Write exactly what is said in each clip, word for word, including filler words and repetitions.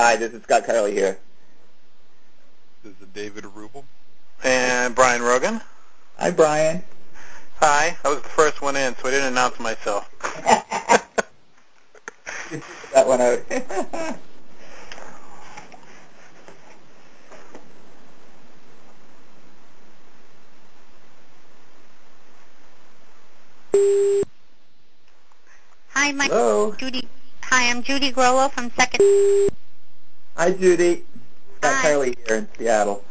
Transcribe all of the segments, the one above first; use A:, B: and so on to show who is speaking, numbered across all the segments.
A: Hi, this is Scott Carley here.
B: This is David Rubel.
C: And Brian Rogan.
A: Hi, Brian.
C: Hi. I was the first one in, so I didn't announce myself.
A: That one out.
D: Hi, my
A: Hello.
D: Judy. Hi, I'm Judy Grollo from Second.
A: Hi, Judy. Scott
D: Hi.
A: Carley here in Seattle.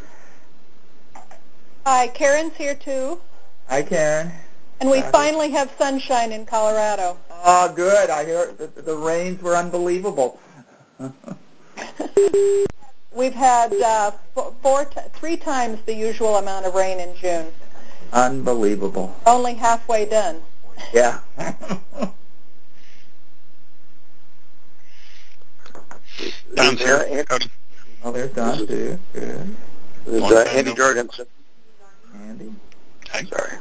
E: Hi, Karen's here too.
A: Hi, Karen.
E: And we
A: Hi.
E: finally have sunshine in Colorado.
A: Oh, good. I hear the, the rains were unbelievable.
E: We've had uh, f- four, t- three times the usual amount of rain in June.
A: Unbelievable.
E: Only halfway done.
A: Yeah.
B: Don's here.
A: Oh, there's Don, too. Good.
F: This is uh, Andy Jorgensen.
A: Andy.
B: Hi.
F: Sorry.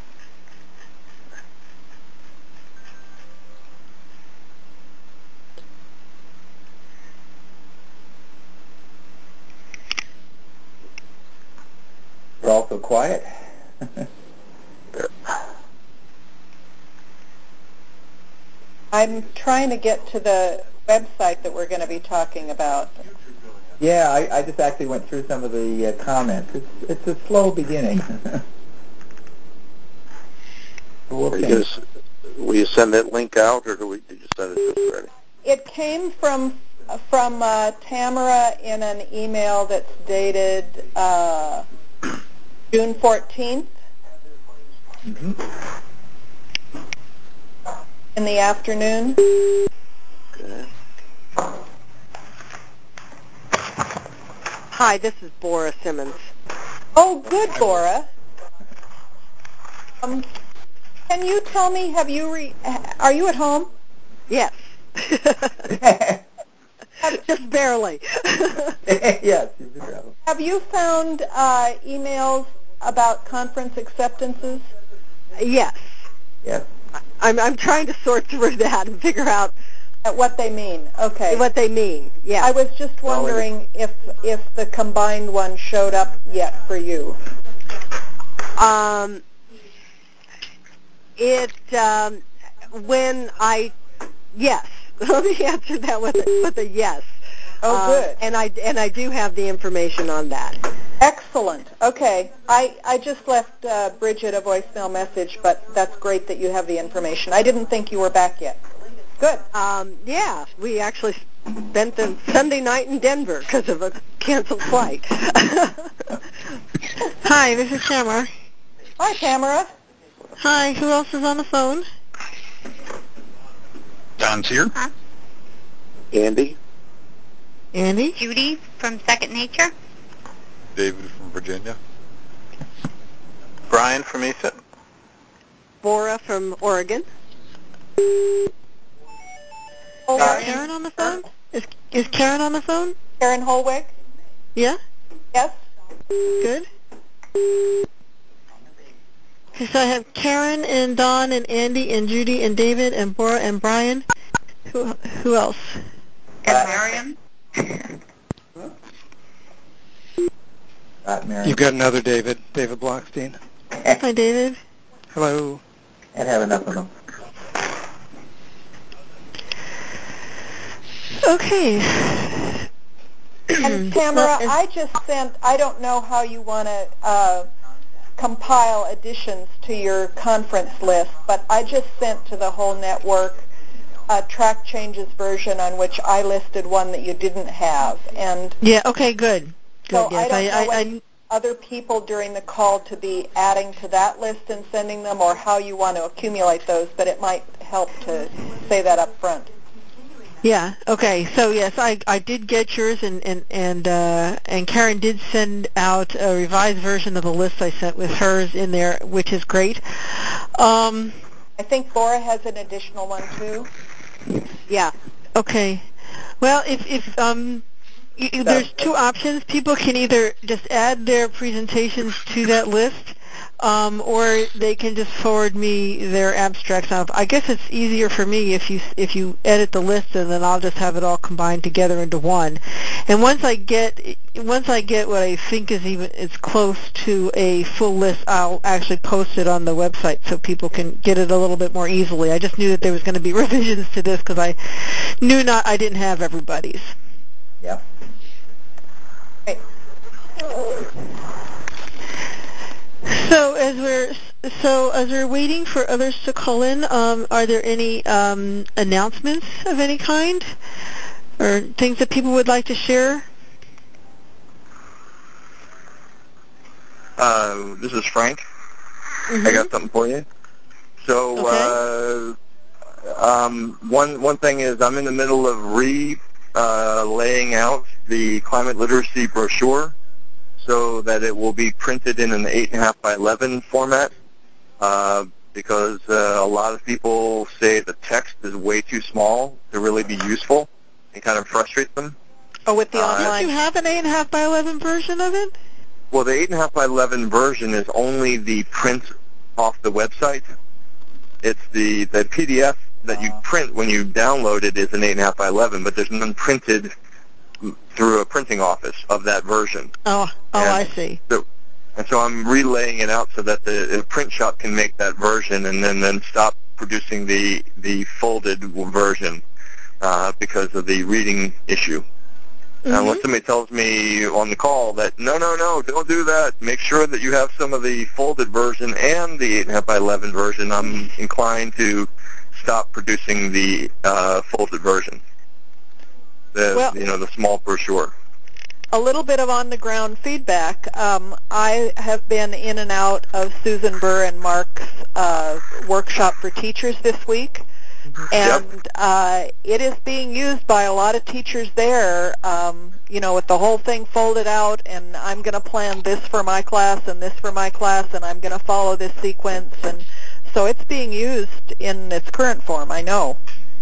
A: We're all so quiet.
E: I'm trying to get to the website that we're going to be talking about.
A: Yeah, I, I just actually went through some of the uh, comments. It's, it's a slow beginning. We'll
F: Are you
A: finish.
F: gonna, will you send that link out, or do we, did you send it to us already?
E: It came from from uh, Tamara in an email that's dated uh, June fourteenth
A: Mm-hmm.
E: in the afternoon.
F: Okay.
G: Hi, this is Bora Simmons.
E: Oh, good, Bora. Um, can you tell me, have you re- are you at home?
G: Yes. Just barely.
A: Yes, you do have them.
E: Have you found uh, emails about conference acceptances?
G: Yes.
A: Yes.
G: I'm I'm trying to sort through that and figure out
E: At what they mean? Okay.
G: what they mean. Yeah.
E: I was just wondering if if the combined one showed up yet for you.
G: Um, it um, when I yes. Let me answer that with a, with a yes.
E: Oh,
G: Uh,
E: good.
G: and I and I do have the information on that.
E: Excellent. Okay. I, I just left uh, Bridget a voicemail message, but that's great that you have the information. I didn't think you were back yet. Good.
G: Um, yeah, we actually spent the Sunday night in Denver because of a canceled flight.
H: Hi, this is Tamara.
E: Hi, Tamara.
H: Hi, who else is on the phone?
B: Don's here.
D: Huh?
F: Andy?
H: Andy?
D: Judy from Second Nature.
B: David from Virginia.
C: Brian from E S I T.
G: Bora from Oregon.
H: Is
E: Holweg.
H: Karen on the phone? Is is Karen on the phone?
E: Karen Holweg.
H: Yeah?
E: Yes.
H: Good. Okay, so I have Karen and Don and Andy and Judy and David and Bora and Brian. Who who else?
D: And Marion.
A: Not Mary.
I: You've got another David, David Blockstein.
H: Hi, David.
I: Hello.
A: Can't have enough of them.
H: Okay.
E: And Tamara,
H: Well, is-
E: I just sent, I don't know how you want to uh, compile additions to your conference list, but I just sent to the whole network a track changes version on which I listed one that you didn't have. And
H: yeah. Okay. Good. Good.
E: so
H: Yes.
E: I don't know
H: I,
E: what
H: I,
E: other people during the call to be adding to that list and sending them, or how you want to accumulate those, but it might help to say that up front.
H: Yeah. Okay. So yes, I I did get yours, and and and uh, and Karen did send out a revised version of the list I sent with hers in there, which is great. Um.
E: I think Bora has an additional one too.
G: Yeah.
H: Okay. Well, if if um, y- y- there's two options. People can either just add their presentations to that list, um, or they can just forward me their abstracts. Now, I guess it's easier for me if you if you edit the list, and then I'll just have it all combined together into one. And once I get once I get what I think is even is close to a full list, I'll actually post it on the website so people can get it a little bit more easily. I just knew that there was going to be revisions to this because I knew not I didn't have everybody's.
A: Yep.
E: Right.
H: So as we're so as we're waiting for others to call in, um, are there any um, announcements of any kind, or things that people would like to share?
F: Uh, this is Frank.
H: Mm-hmm.
F: I got something for you. So,
H: Okay.
F: uh, um, one one thing is I'm in the middle of re uh, laying out the climate literacy brochure so that it will be printed in an eight and a half by eleven format. Uh, because uh, a lot of people say the text is way too small to really be useful and kind of frustrates them.
E: Oh, with the
F: Uh,
E: online.
H: Do you have an eight and a half by eleven version of it?
F: Well, the eight and a half by eleven version is only the print off the website. It's the, the P D F that you print when you download it is an eight and a half by eleven, but there's none printed through a printing office of that version.
H: Oh, oh,
F: and
H: I see.
F: So, and so I'm relaying it out so that the, the print shop can make that version and then, then stop producing the, the folded version uh, because of the reading issue.
H: Mm-hmm.
F: Unless somebody tells me on the call that, no, no, no, don't do that. Make sure that you have some of the folded version and the eight and a half by eleven version. I'm inclined to stop producing the uh, folded version, the,
E: Well,
F: you know, the small brochure.
E: a little bit of on-the-ground feedback. Um, I have been in and out of Susan Burr and Mark's uh, workshop for teachers this week. And
F: Yep.
E: uh, it is being used by a lot of teachers there, um, you know, with the whole thing folded out, and I'm going to plan this for my class and this for my class, and I'm going to follow this sequence. And so it's being used in its current form, I know.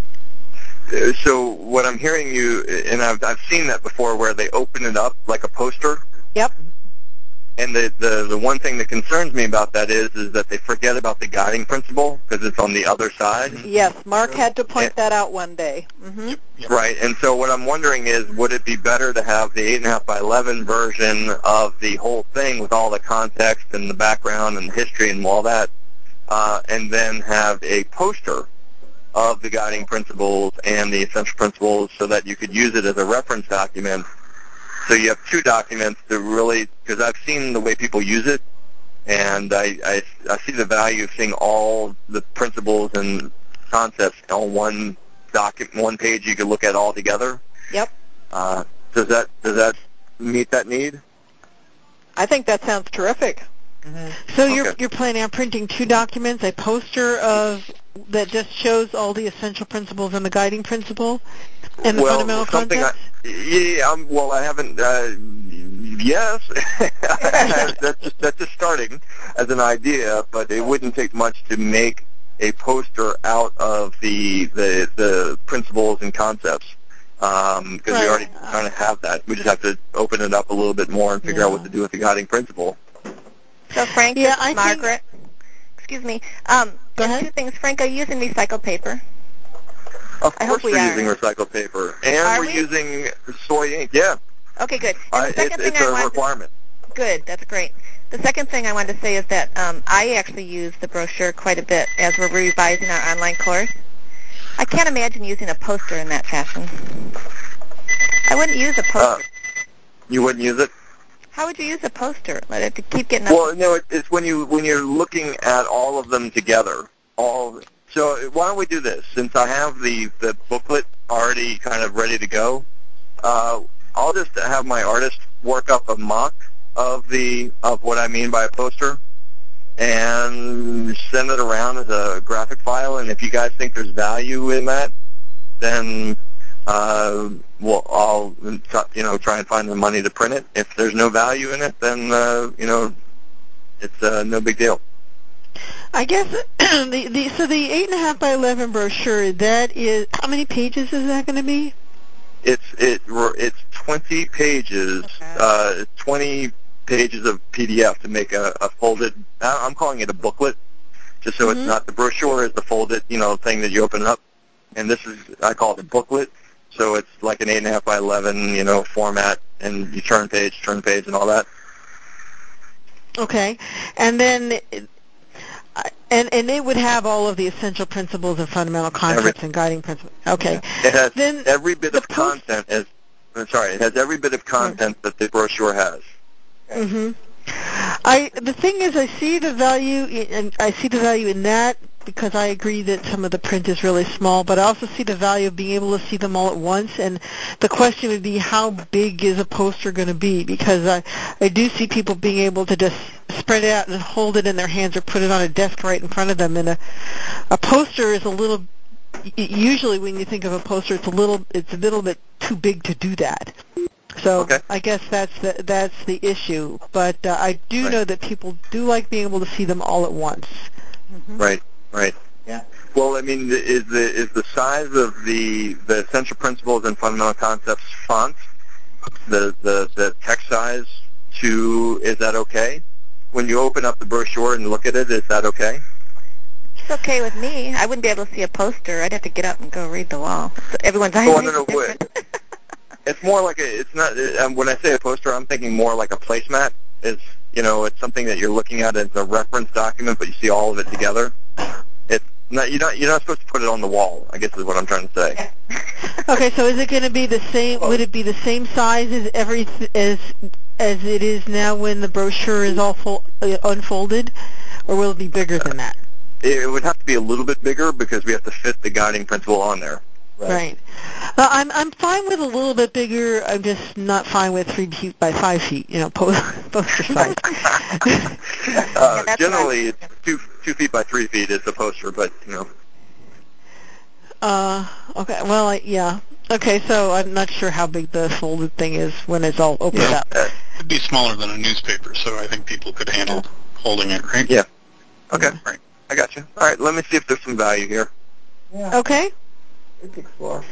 F: Uh, So what I'm hearing you, and I've, I've seen that before where they open it up like a poster.
E: Yep.
F: And the, the, the one thing that concerns me about that is is that they forget about the guiding principle because it's on the other side.
E: Yes, Mark had to point
F: And,
E: that out one day. Mm-hmm.
B: Yep, yep.
F: Right, and so what I'm wondering is, would it be better to have the eight and a half by eleven version of the whole thing with all the context and the background and the history and all that, uh, and then have a poster of the guiding principles and the essential principles so that you could use it as a reference document? So you have two documents to really, because I've seen the way people use it, and I, I, I see the value of seeing all the principles and concepts on one document, one page you could look at all together.
E: Yep.
F: Uh, does that does that meet that need?
E: I think that sounds terrific.
H: Mm-hmm. So
F: Okay.
H: you're you're planning on printing two documents, a poster of that just shows all the essential principles and the guiding principle and the
F: well,
H: fundamental
F: something
H: concepts?
F: I, yeah, um, well, I haven't. Uh, yes, that's just that's just starting as an idea, but it wouldn't take much to make a poster out of the the, the principles and concepts because um,
H: right.
F: we already kind of have that. We just have to open it up a little bit more and figure
H: yeah.
F: out what to do with the guiding principle.
D: So, Frank,
H: Yeah,
D: this is
H: I
D: Margaret.
H: think...
D: Excuse me. Um,
H: Go
D: and
H: ahead.
D: two things. Frank, are you using recycled paper?
F: Of
D: I
F: course
D: hope we
F: we're
D: are.
F: using recycled paper, and
D: Are
F: we're
D: we?
F: using soy ink. Yeah,
D: Okay, good.
F: I,
D: And the second
F: it's,
D: thing
F: it's
D: I
F: a
D: wanted
F: requirement.
D: To, good, that's great. The second thing I wanted to say is that um, I actually use the brochure quite a bit as we're revising our online course. I can't imagine using a poster in that fashion. I wouldn't use a poster.
F: Uh, you wouldn't use it?
D: How would you use a poster? Let it to keep getting up.
F: Well, no, it, it's when you when you're looking at all of them together. All so why don't we do this? Since I have the the booklet already kind of ready to go, uh, I'll just have my artist work up a mock of the of what I mean by a poster, and send it around as a graphic file. And if you guys think there's value in that, then uh, well, I'll you know try and find the money to print it. If there's no value in it, then uh, you know it's uh, no big deal.
H: I guess the, the so the eight and a half by eleven brochure, that is, how many pages is that going to be?
F: It's it it's twenty pages,
H: Okay.
F: uh, twenty pages of P D F to make a, a folded, I'm calling it a booklet, just so
H: Mm-hmm.
F: it's not, the brochure is the folded, you know, thing that you open up, and this is, I call it a booklet, so it's like an eight and a half by eleven, you know, format, and you turn page, turn page, and all that.
H: Okay, and then, and and it would have all of the essential principles and fundamental concepts
F: Every,
H: and guiding principles. Okay,
F: it has
H: then
F: every bit of
H: post-
F: content as, I'm sorry, it has every bit of content that the brochure has.
H: Mm-hmm. I the thing is, I see the value, in, I see the value in that because I agree that some of the print is really small, but I also see the value of being able to see them all at once. And the question would be, how big is a poster going to be? Because I I do see people being able to just spread it out and hold it in their hands or put it on a desk right in front of them. And a a poster is a little. Usually, when you think of a poster, it's a little it's a little bit too big to do that. So
F: okay.
H: I guess that's the, that's the issue. But uh, I do
F: right.
H: know that people do like being able to see them all at once.
E: Mm-hmm.
F: Right, right.
A: Yeah.
F: Well, I mean, is the is the size of the the essential principles and fundamental concepts font, the the the text size, to is that okay? When you open up the brochure and look at it, is that okay?
D: It's okay with me. I wouldn't be able to see a poster. I'd have to get up and go read the wall. So everyone's eyes
F: Oh,
D: is
F: no, no,
D: different.
F: It's more like a, it's not, um, when I say a poster, I'm thinking more like a placemat. It's, you know, it's something that you're looking at as a reference document, but you see all of it together. It's not, you're not, you're not supposed to put it on the wall, I guess is what I'm trying to say.
H: Okay, so is it going to be the same, would it be the same size as every, as, as it is now when the brochure is all full, uh, unfolded, or will it be bigger than that?
F: It would have to be a little bit bigger because we have to fit the guiding principle on there.
H: Right. right. Uh, I'm I'm fine with a little bit bigger. I'm just not fine with three feet by five feet. You know, po- poster size.
F: uh,
D: yeah,
F: generally, it's two two feet by three feet is the poster, but you know.
H: Uh. Okay. Well, I, yeah. Okay. So I'm not sure how big the folded thing is when it's all opened
B: yeah.
H: up.
B: It'd be smaller than a newspaper, so I think people could handle holding it, right?
F: Yeah. Okay.
B: Yeah. Right.
F: I got you. All right. Let me see if there's some value here.
A: Yeah.
H: Okay.
A: Let's explore.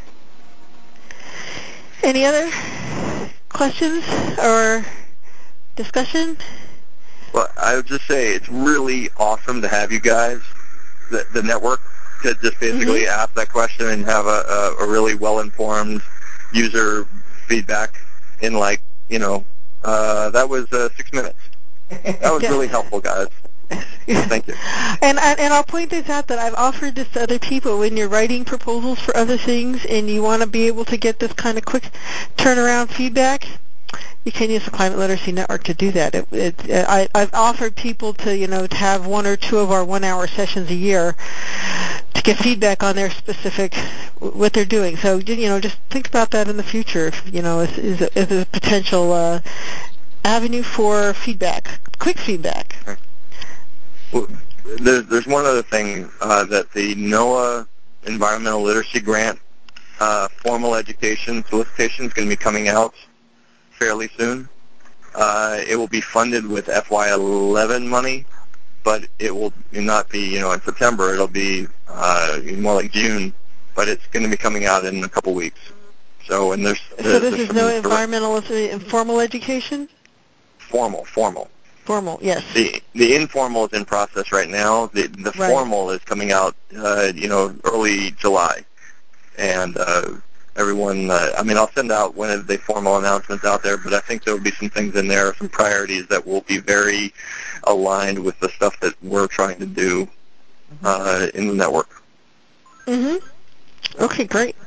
H: Any other questions or discussion?
F: Well, I would just say it's really awesome to have you guys, the, the network, to just basically
H: mm-hmm.
F: ask that question and have a, a, a really well-informed user feedback in like, you know, uh, that was uh, six minutes. That was
H: yeah.
F: really helpful, guys. Thank you.
H: And, and and I'll point this out that I've offered this to other people. When you're writing proposals for other things and you want to be able to get this kind of quick turnaround feedback, you can use the Climate Literacy Network to do that. It, it, I, I've offered people to, you know, to have one or two of our one-hour sessions a year to get feedback on their specific, what they're doing. So, you know, just think about that in the future, if, you know, as, as, a, as a potential uh, avenue for feedback, quick feedback.
F: Well, there's, there's one other thing uh, that the NOAA Environmental Literacy Grant uh, formal education solicitation is going to be coming out fairly soon. Uh, it will be funded with F Y eleven money, but it will not be, you know, in September. It'll be uh, more like June, but it's going to be coming out in a couple weeks. So, and there's, there's
H: so this
F: there's
H: is no environmental informal education?
F: Formal, formal.
H: Formal, yes.
F: The the informal is in process right now. The the
H: right.
F: formal is coming out, uh, you know, early July, and uh, everyone. Uh, I mean, I'll send out one of the formal announcements out there, but I think there will be some things in there, some priorities that will be very aligned with the stuff that we're trying to do uh, in the network.
H: Mhm. Okay, great.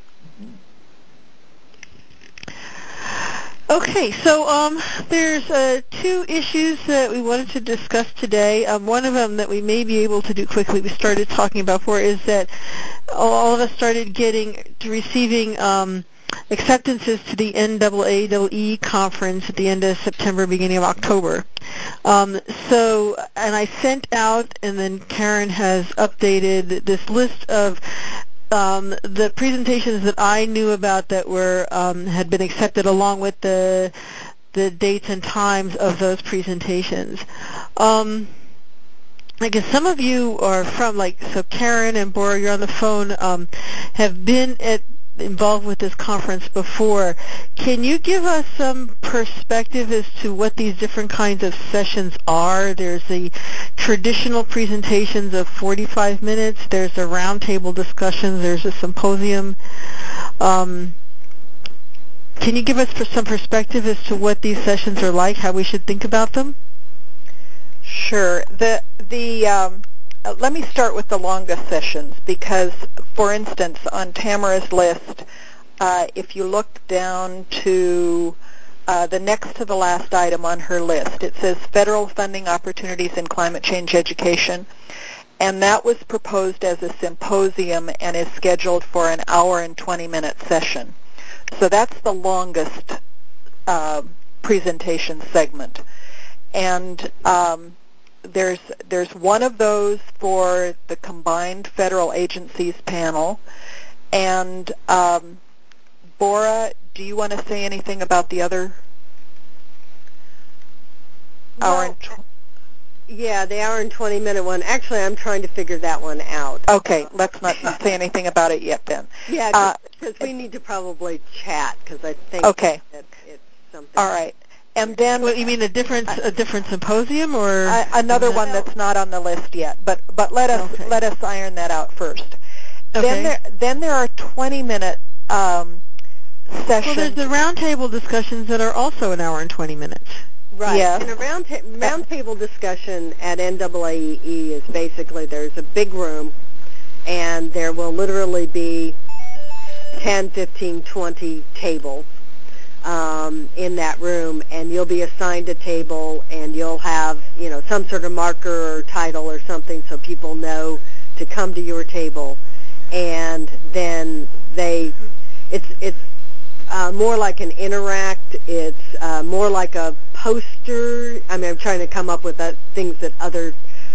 H: Okay, so um, there's uh, two issues that we wanted to discuss today. Um, one of them that we may be able to do quickly, we started talking about before, is that all of us started getting to receiving um, acceptances to the N double A double E conference at the end of September, beginning of October. Um, so, and I sent out, and then Karen has updated this list of Um, the presentations that I knew about that were um, had been accepted, along with the the dates and times of those presentations. Um, I guess some of you are from, like, so Karen and Bora, you're on the phone, um, have been at involved with this conference before. Can you give us some perspective as to what these different kinds of sessions are? There's the traditional presentations of forty-five minutes. There's a roundtable discussion. There's a symposium. Um, can you give us some perspective as to what these sessions are like, how we should think about them?
E: Sure. The the um, uh, let me start with the longest sessions because, for instance, on Tamara's list, uh, if you look down to uh, the next to the last item on her list, it says Federal Funding Opportunities in Climate Change Education, and that was proposed as a symposium and is scheduled for an hour and twenty minute session. So that's the longest uh, presentation segment. And um, there's there's one of those for the combined federal agencies panel. And um, Bora, do you want to say anything about the other
G: well,
E: hour and tw-
G: yeah, the hour and twenty minute one. Actually, I'm trying to figure that one out.
E: Okay, let's not say anything about it yet then.
G: Yeah, because uh, we need to probably chat because I think
E: okay.
G: that it's something.
E: All right. And then,
H: well, you mean a different a different symposium, or
E: uh, another one that's not on the list yet? But but let us
H: okay.
E: let us iron that out first.
H: Okay.
E: Then there then there are twenty minute um, sessions.
H: Well, there's the roundtable discussions that are also an hour and twenty minutes.
G: Right.
E: Yes.
G: And a round ta- roundtable discussion at N double A E E is basically there's a big room, and there will literally be ten, fifteen, twenty tables. Um, in that room, and you'll be assigned a table, and you'll have, you know, some sort of marker or title or something so people know to come to your table. And then they, it's it's uh, more like an interact. It's uh, more like a poster. I mean, I'm trying to come up with that, things that other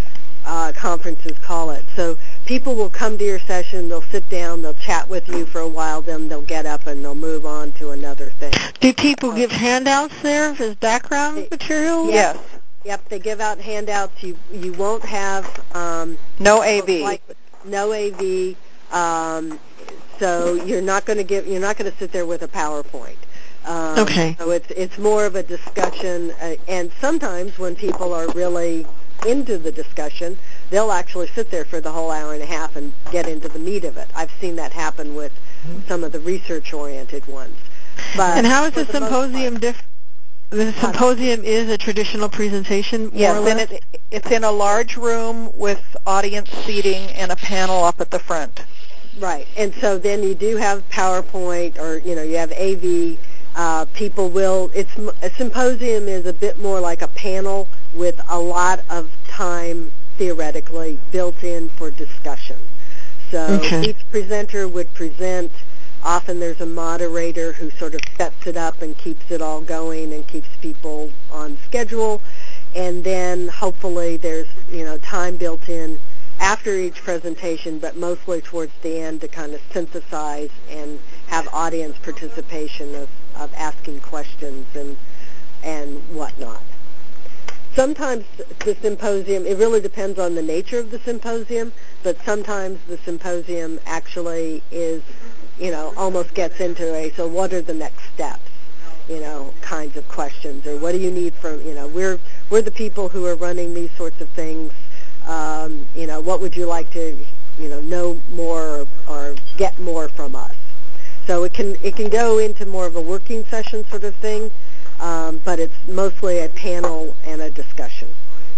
G: uh, conferences call it. So people will come to your session, they'll sit down, they'll chat with you for a while, then they'll get up and they'll move on to another thing.
H: Do people give handouts there as background material?
E: Yes.
G: Yep, they give out handouts. You you won't have um,
E: no A V.
G: Like, no A V. Um, so you're not going to give you're not going to sit there with a PowerPoint. Um,
H: okay.
G: So it's it's more of a discussion, uh, and sometimes when people are really into the discussion, they'll actually sit there for the whole hour and a half and get into the meat of it. I've seen that happen with some of the research-oriented ones. But
H: and how is
G: the
H: the symposium different? The symposium is a traditional presentation, more
E: yes,
H: or less?
E: and it, it's in a large room with audience seating and a panel up at the front.
G: Right, and so then you do have PowerPoint, or you know, you have A V. Uh, people will. It's a symposium is a bit more like a panel with a lot of time theoretically built in for discussion. So
H: okay.
G: each presenter would present. Often there's a moderator who sort of sets it up and keeps it all going and keeps people on schedule. And then hopefully there's, you know, time built in after each presentation, but mostly towards the end to kind of synthesize and have audience participation of, of asking questions and and whatnot. Sometimes the symposium, it really depends on the nature of the symposium, but sometimes the symposium actually is, you know, almost gets into a, so what are the next steps, you know, kinds of questions, or what do you need from, you know, we're we're the people who are running these sorts of things, um, you know, what would you like to, you know, know more or, or get more from us? So it can it can go into more of a working session sort of thing, um, but it's mostly a panel and a discussion.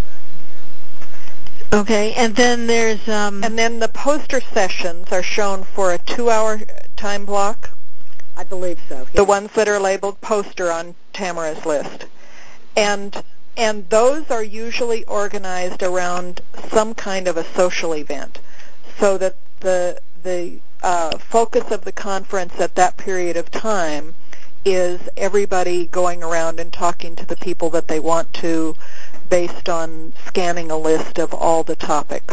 H: Okay, and then there's um,
E: and then the poster sessions are shown for a two-hour time block.
G: I believe so.
E: The ones that are labeled poster on Tamara's list, and and those are usually organized around some kind of a social event, so that the the uh, focus of the conference at that period of time is everybody going around and talking to the people that they want to, based on scanning a list of all the topics.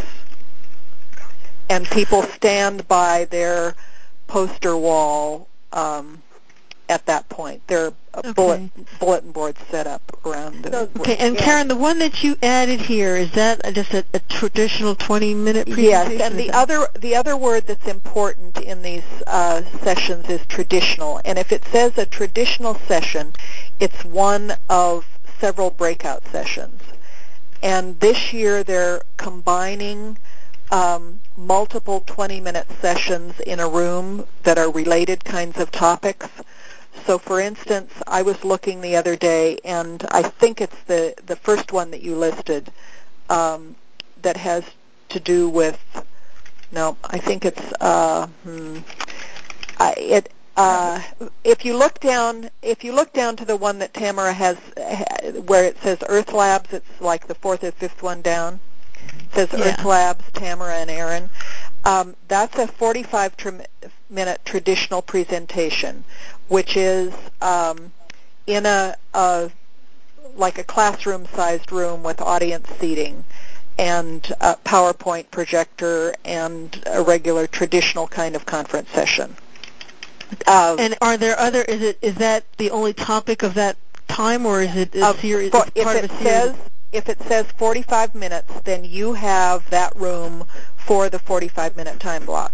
E: And people stand by their poster wall um, at that point. There are
H: Okay.
E: bullet, bulletin boards set up around the
G: So-
H: Okay, and
G: Yeah.
H: Karen, the one that you added here, is that just a, a traditional twenty-minute presentation?
E: Yes, and
H: Is
E: the
H: that-
E: other the other word that's important in these uh, sessions is traditional. And if it says a traditional session, it's one of several breakout sessions. And this year they're combining um, multiple twenty-minute sessions in a room that are related kinds of topics. So, for instance, I was looking the other day, and I think it's the, the first one that you listed um, that has to do with, no, I think it's, uh, hmm, I, it, uh, if you look down, if you look down to the one that Tamara has, where it says Earth Labs, it's like the fourth or fifth one down. It says
H: Yeah.
E: Earth Labs, Tamara and Aaron. Um, that's a forty-five minute traditional presentation, which is um, in a, a like a classroom-sized room with audience seating and a PowerPoint projector and a regular traditional kind of conference session. Uh,
H: And are there other, is it is that the only topic of that time, or is it a
E: of-
H: series,
E: for-
H: it's
E: if
H: part
E: it
H: of a series?
E: says if it says forty-five minutes, then you have that room for the forty-five minute time block.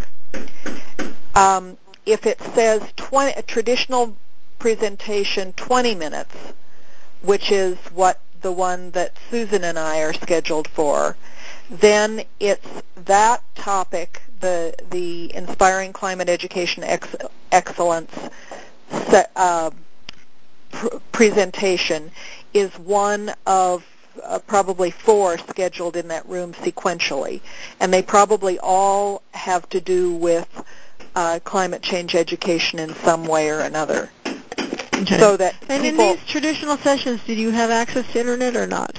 E: Um, if it says twenty, a traditional presentation twenty minutes, which is what the one that Susan and I are scheduled for, then it's that topic, the the Inspiring Climate Education ex- Excellence se- uh, pr- presentation is one of uh, probably four scheduled in that room sequentially, and they probably all have to do with uh, climate change education in some way or another.
H: Okay.
E: So that
H: And in
E: people,
H: these traditional sessions, did you have access to internet or not?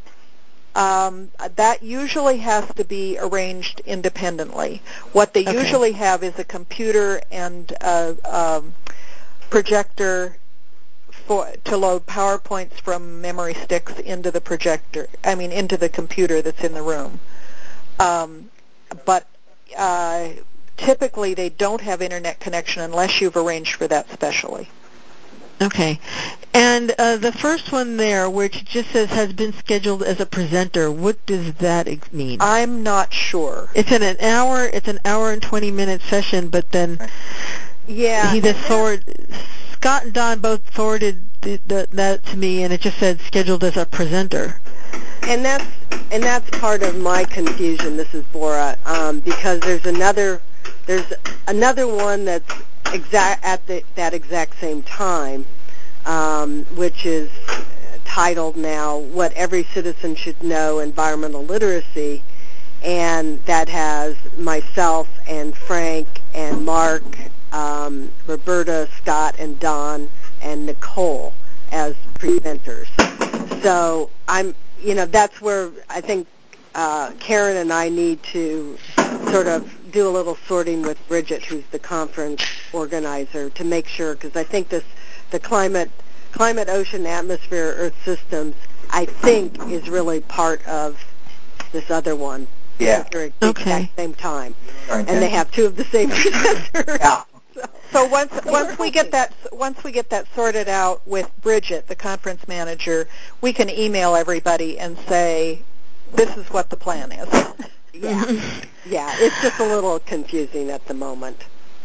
E: um, that usually has to be arranged independently. What they
H: Okay.
E: usually have is a computer and a um, projector for to load PowerPoints from memory sticks into the projector. I mean, into the computer that's in the room. Um, but uh, typically, they don't have internet connection unless you've arranged for that specially.
H: Okay. And uh, the first one there, which just says has been scheduled as a presenter, what does that ex- mean?
E: I'm not sure.
H: It's in an hour. It's an hour and twenty minute session, but then
E: Yeah,
H: he
E: and
H: just
E: there-
H: forward. Scott and Don both forwarded the, the, that to me, and it just said scheduled as a presenter.
G: And that's and that's part of my confusion. This is Bora, um, because there's another there's another one that's exact at the, that exact same time, um, which is titled now "What Every Citizen Should Know: Environmental Literacy," and that has myself and Frank and Mark, um, Roberta, Scott, and Don, and Nicole as presenters. So I'm, you know, that's where I think uh, Karen and I need to sort of do a little sorting with Bridget, who's the conference organizer, to make sure, because I think this, the climate, climate, ocean, atmosphere, Earth systems, I think is really part of this other one.
A: Yeah.
G: They're at the
H: Okay.
G: exact same time,
A: Our
G: and they
A: intention.
G: have two of the same presenters.
A: Yeah.
E: So once
G: So
E: once
G: we're
E: we get
G: hoping.
E: that once we get that sorted out with Bridget, the conference manager, we can email everybody and say, this is what the plan is.
G: Yeah, yeah, it's just a little confusing at the moment.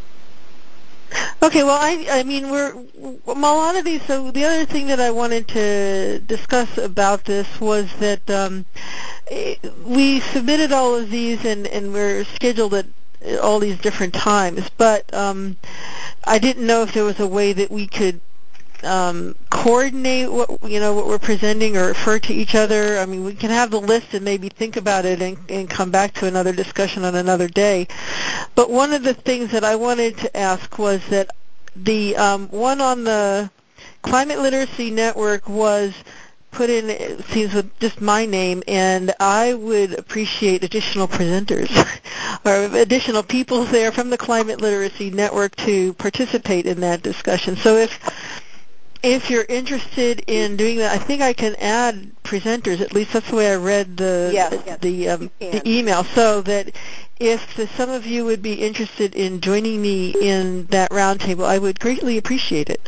H: Okay, well, I, I mean, we're a lot of these. So the other thing that I wanted to discuss about this was that um, we submitted all of these, and, and we're scheduled at all these different times. But um, I didn't know if there was a way that we could um, coordinate what you know what we're presenting or refer to each other. I mean, we can have the list and maybe think about it and, and come back to another discussion on another day. But one of the things that I wanted to ask was that the um, one on the Climate Literacy Network was put in, it seems, with just my name, and I would appreciate additional presenters or additional people there from the Climate Literacy Network to participate in that discussion. So if if you're interested in doing that, I think I can add presenters. At least that's the way I read the
E: Yes,
G: yes,
H: the um,
G: you can.
H: the email. So that if the, some of you would be interested in joining me in that roundtable, I would greatly appreciate it.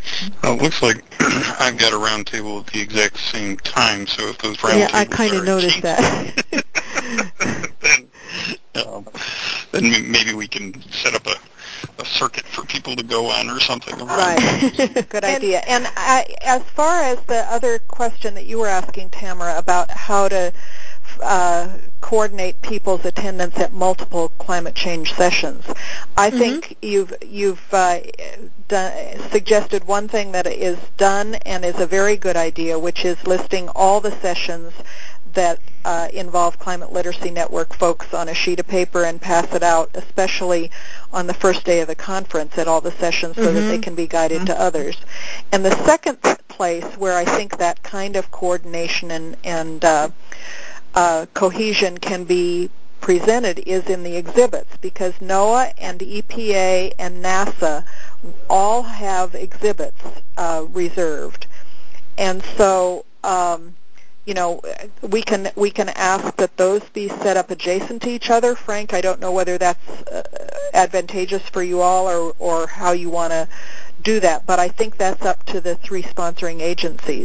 B: Well, it looks like I've got a round table at the exact same time, so if those round
H: yeah,
B: tables
H: I kind of
B: are
H: noticed that.
B: then, um, then maybe we can set up a, a circuit for people to go on or something.
E: Right. Good idea. And I, as far as the other question that you were asking, Tamara, about how to uh, coordinate people's attendance at multiple climate change sessions, I mm-hmm. think you've you've uh, done, suggested one thing that is done and is a very good idea, which is listing all the sessions that uh, involve Climate Literacy Network folks on a sheet of paper and pass it out, especially on the first day of the conference at all the sessions so mm-hmm. that they can be guided mm-hmm. to others. And the second place where I think that kind of coordination and, and uh, uh, cohesion can be presented is in the exhibits, because NOAA and E P A and NASA all have exhibits uh, reserved. And so um, you know, we can we can ask that those be set up adjacent to each other. Frank, I don't know whether that's uh, advantageous for you all or, or how you want to do that, but I think that's up to the three sponsoring agencies.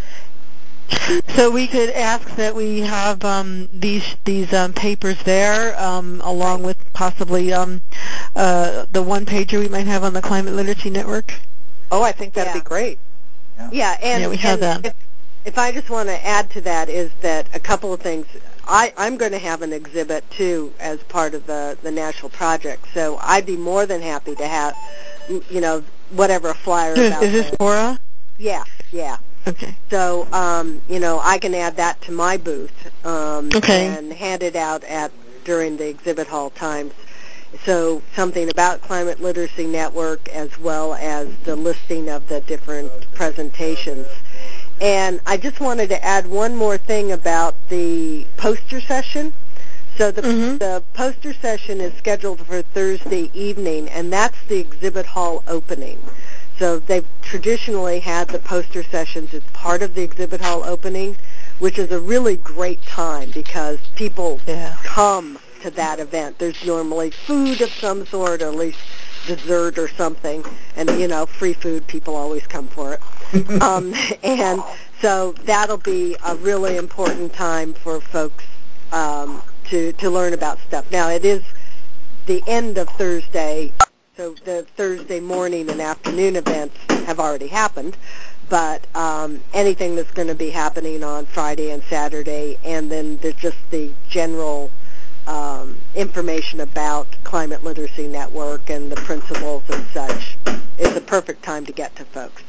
H: So we could ask that we have um, these these um, papers there, um, along right. with possibly um, uh, the one pager we might have on the Climate Literacy Network.
E: Oh, I think that'd
G: yeah.
E: be great.
G: Yeah, yeah and
H: yeah, we have
G: and
H: that.
G: If, If I just want to add to that is that a couple of things. I, I'm going to have an exhibit, too, as part of the, the national project. So I'd be more than happy to have, you know, whatever flyer
H: is,
G: about
H: Is this
G: the,
H: Cora?
G: Yeah, yeah.
H: Okay.
G: So, um, you know, I can add that to my booth um,
H: okay.
G: and hand it out at during the exhibit hall times. So something about Climate Literacy Network as well as the listing of the different presentations. And I just wanted to add one more thing about the poster session. So the, mm-hmm. the poster session is scheduled for Thursday evening, and that's the exhibit hall opening. So they've traditionally had the poster sessions as part of the exhibit hall opening, which is a really great time because people yeah. come to that event. There's normally food of some sort, or at least dessert or something, and, you know, free food, people always come for it. um, and so that'll be a really important time for folks um, to, to learn about stuff. Now, it is the end of Thursday, so the Thursday morning and afternoon events have already happened, but um, anything that's going to be happening on Friday and Saturday, and then there's just the general um, information about Climate Literacy Network and the principles and such is a perfect time to get to folks.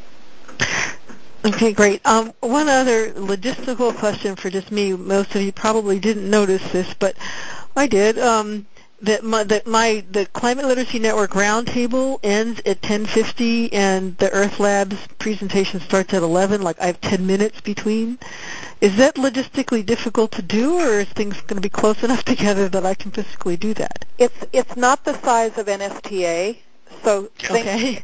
H: Okay, great. Um, one other logistical question for just me. Most of you probably didn't notice this, but I did. Um, that my, that my the Climate Literacy Network roundtable ends at ten fifty, and the Earth Labs presentation starts at eleven. Like I have ten minutes between. Is that logistically difficult to do, or is things going to be close enough together that I can physically do that?
E: It's it's not the size of N S T A, so
H: okay.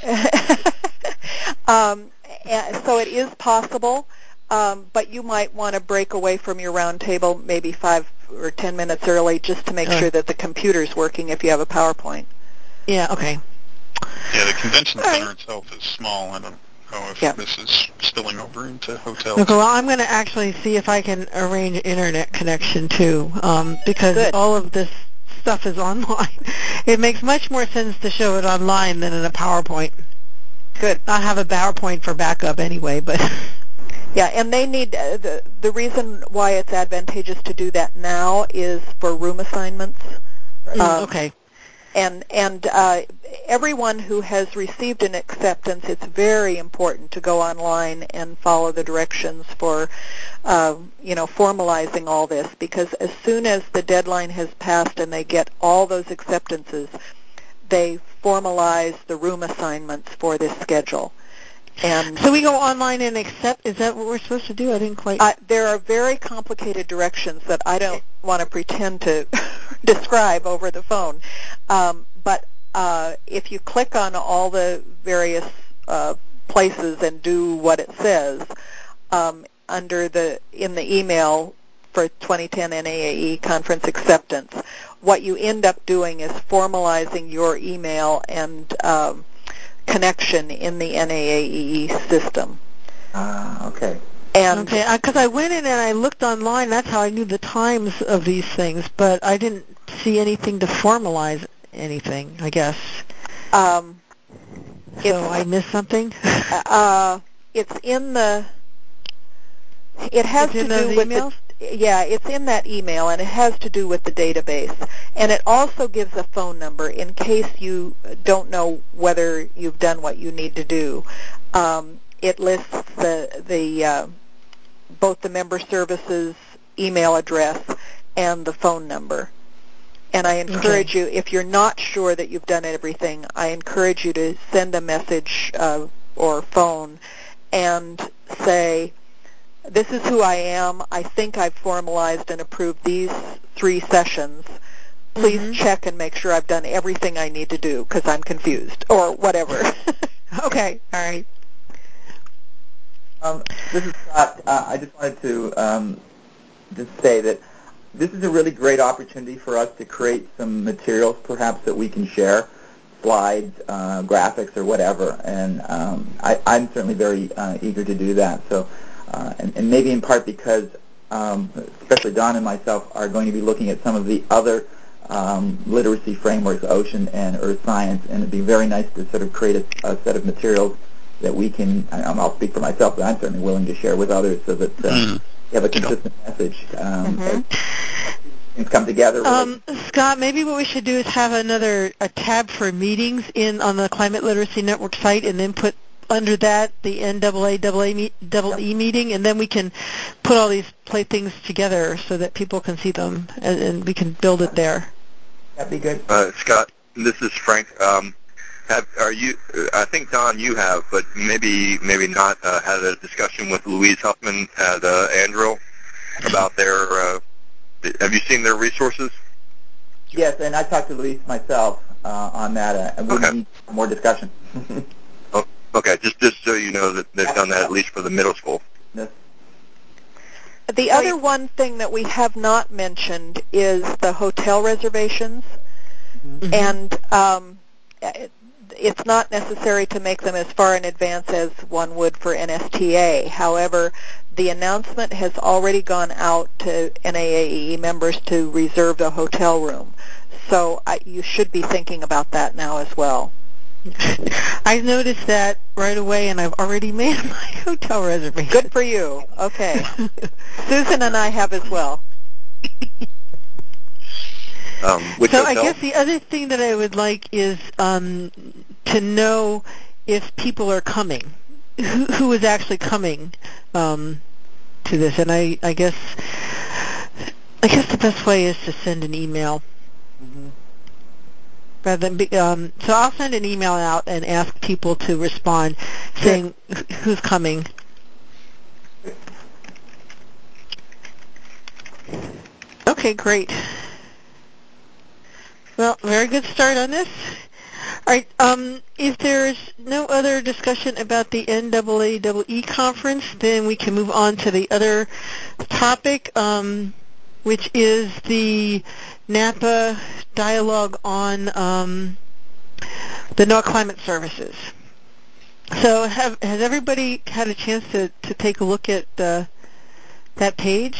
E: um, so it is possible, um, but you might want to break away from your roundtable maybe five or ten minutes early just to make uh. sure that the computer's working if you have a PowerPoint.
H: Yeah, okay.
B: Yeah, the convention center right. itself is small. I don't know if yep. this is spilling over into hotels.
H: Okay, well, I'm going to actually see if I can arrange internet connection, too, um, because
E: Good.
H: all of this stuff is online. It makes much more sense to show it online than in a PowerPoint.
E: Good.
H: I have a PowerPoint for backup anyway, but...
E: Yeah, and they need, uh, the, the reason why it's advantageous to do that now is for room assignments.
H: Mm,
E: um,
H: okay.
E: And, and uh, everyone who has received an acceptance, it's very important to go online and follow the directions for, uh, you know, formalizing all this, because as soon as the deadline has passed and they get all those acceptances, they formalize the room assignments for this schedule. And
H: so we go online and accept. Is that what we're supposed to do? I didn't quite.
E: Uh, there are very complicated directions that I don't want to pretend to describe over the phone. Um, but uh, if you click on all the various uh, places and do what it says um, under the in the email for twenty ten N A A E conference acceptance, what you end up doing is formalizing your email and um, connection in the N A A E E system.
A: Ah, okay.
E: And
H: okay, because I, I went in and I looked online. That's how I knew the times of these things, but I didn't see anything to formalize anything, I guess.
E: Um,
H: so I missed something?
E: uh, it's in the, it has
H: it's
E: to
H: in
E: do
H: those
E: with
H: emails?
E: the, yeah, it's in that email, and it has to do with the database. And it also gives a phone number in case you don't know whether you've done what you need to do. Um, it lists the, the uh, both the member services email address and the phone number. And I encourage
H: okay.
E: you, if you're not sure that you've done everything, I encourage you to send a message uh, or phone and say, this is who I am. I think I've formalized and approved these three sessions. Please
H: mm-hmm.
E: check and make sure I've done everything I need to do because I'm confused or whatever.
H: Okay, all right.
A: Um, this is Scott. Uh, I just wanted to um, just say that this is a really great opportunity for us to create some materials perhaps that we can share, slides, uh, graphics, or whatever. And um, I, I'm certainly very uh, eager to do that. So, uh, and, and maybe in part because um, especially Don and myself are going to be looking at some of the other um, literacy frameworks, ocean and earth science, and it'd be very nice to sort of create a, a set of materials that we can, I, I'll speak for myself, but I'm certainly willing to share with others so that uh, mm. we have a consistent message um,
E: mm-hmm.
A: as things come together. Really.
H: Um, Scott, maybe what we should do is have another a tab for meetings in on the Climate Literacy Network site, and then put under that the N double A double A double E meeting, and then we can put all these play things together so that people can see them, and, and we can build it there.
A: That'd be good.
F: Uh, Scott, this is Frank. Um, have are you? I think Don, you have, but maybe maybe not. Uh, had a discussion with Louise Huffman at uh, Anduril about their. Uh, have you seen their resources?
A: Yes, and I talked to Louise myself uh, on that, uh, and we
F: okay.
A: need more discussion.
F: oh, okay, just just so you know that they've done that at least for the middle school.
A: Yes.
E: The other one thing that we have not mentioned is the hotel reservations,
H: mm-hmm.
E: and um, it's not necessary to make them as far in advance as one would for N S T A. However, the announcement has already gone out to N A A E E members to reserve a hotel room. So I, you should be thinking about that now as well.
H: I noticed that right away, and I've already made my hotel reservation.
E: Good for you. Okay. Susan and I have as well.
F: Um, which
H: so
F: hotel?
H: I guess the other thing that I would like is um, to know if people are coming, who, who is actually coming um, to this. And I, I guess I guess the best way is to send an email.
A: Mm-hmm.
H: Rather than be, um, so I'll send an email out and ask people to respond, saying Good. who's coming. Okay, great. Well, very good start on this. All right, um, if there's no other discussion about the N double A double E conference, then we can move on to the other topic, um, which is the NAPA dialogue on um, the NOAA Climate Services. So have, has everybody had a chance to, to take a look at uh, that page?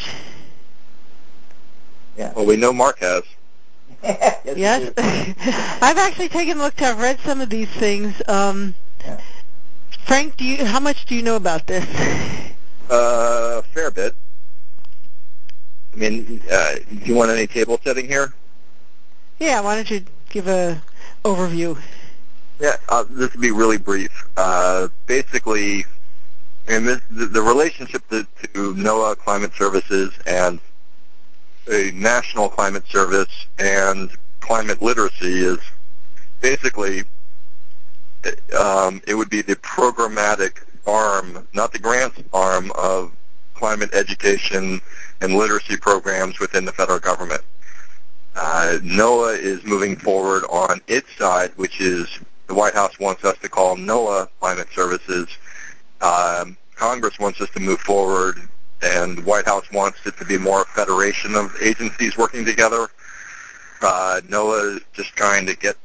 A: Yeah.
F: Well, we know Mark has.
A: yes.
H: yes. I've actually taken a look. I've read some of these things. Um,
A: yeah.
H: Frank, do you? How much do you know about this?
F: Uh, a fair bit. I mean, uh, do you want any table setting here?
H: Yeah. Why don't you give a overview?
F: Yeah, uh, this will be really brief. Uh, basically, and this, the, the relationship to, to NOAA Climate Services and a national climate service and climate literacy is basically um, it would be the programmatic arm, not the grants arm, of climate education and literacy programs within the federal government. Uh, NOAA is moving forward on its side, which is the White House wants us to call NOAA Climate Services. Um, Congress wants us to move forward, and the White House wants it to be more a federation of agencies working together. Uh, NOAA is just trying to get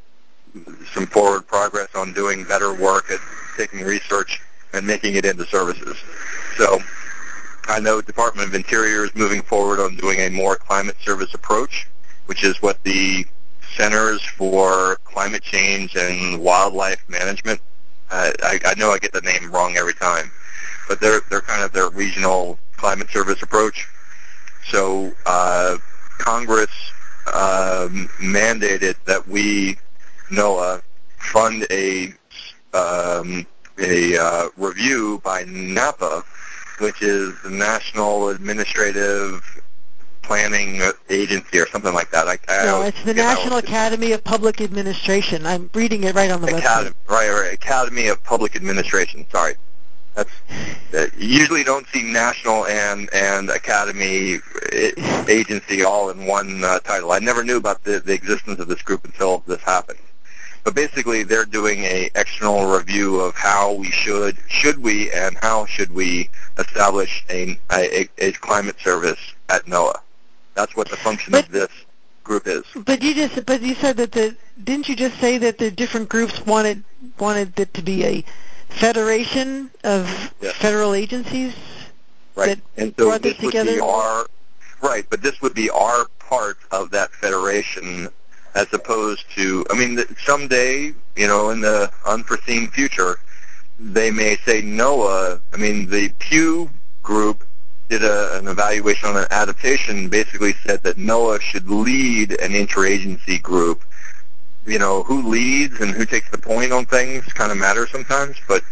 F: some forward progress on doing better work at taking research and making it into services. So I know Department of Interior is moving forward on doing a more climate service approach, which is what the Centers for Climate Change and Wildlife Management, uh, I, I know I get the name wrong every time, but they're they're kind of their regional climate service approach. So uh, Congress uh, mandated that we, NOAA, fund a um, a uh, review by NAPA, which is the National Administrative Planning Agency or something like that. I, I
H: no, it's the National Academy of Public Administration. I'm reading it right on the
F: Academy,
H: website.
F: Right, right. Academy of Public Administration. Sorry. That's uh, you usually don't see national and and academy agency all in one uh, title. I never knew about the, the existence of this group until this happened. But basically, they're doing a external review of how we should should we and how should we establish a a, a climate service at NOAA. That's what the function
H: but,
F: of this group is.
H: But you just but you said that the didn't you just say that the different groups wanted wanted it to be a federation of
F: yes.
H: federal agencies,
F: right?
H: That
F: and so
H: brought
F: this
H: this
F: would
H: together?
F: be our right, but this would be our part of that federation, as opposed to. I mean, someday, you know, in the unforeseen future, they may say NOAA. I mean, the Pew Group did a, an evaluation on an adaptation. Basically, said that NOAA should lead an interagency group. You know, who leads and who takes the point on things kind of matters sometimes, but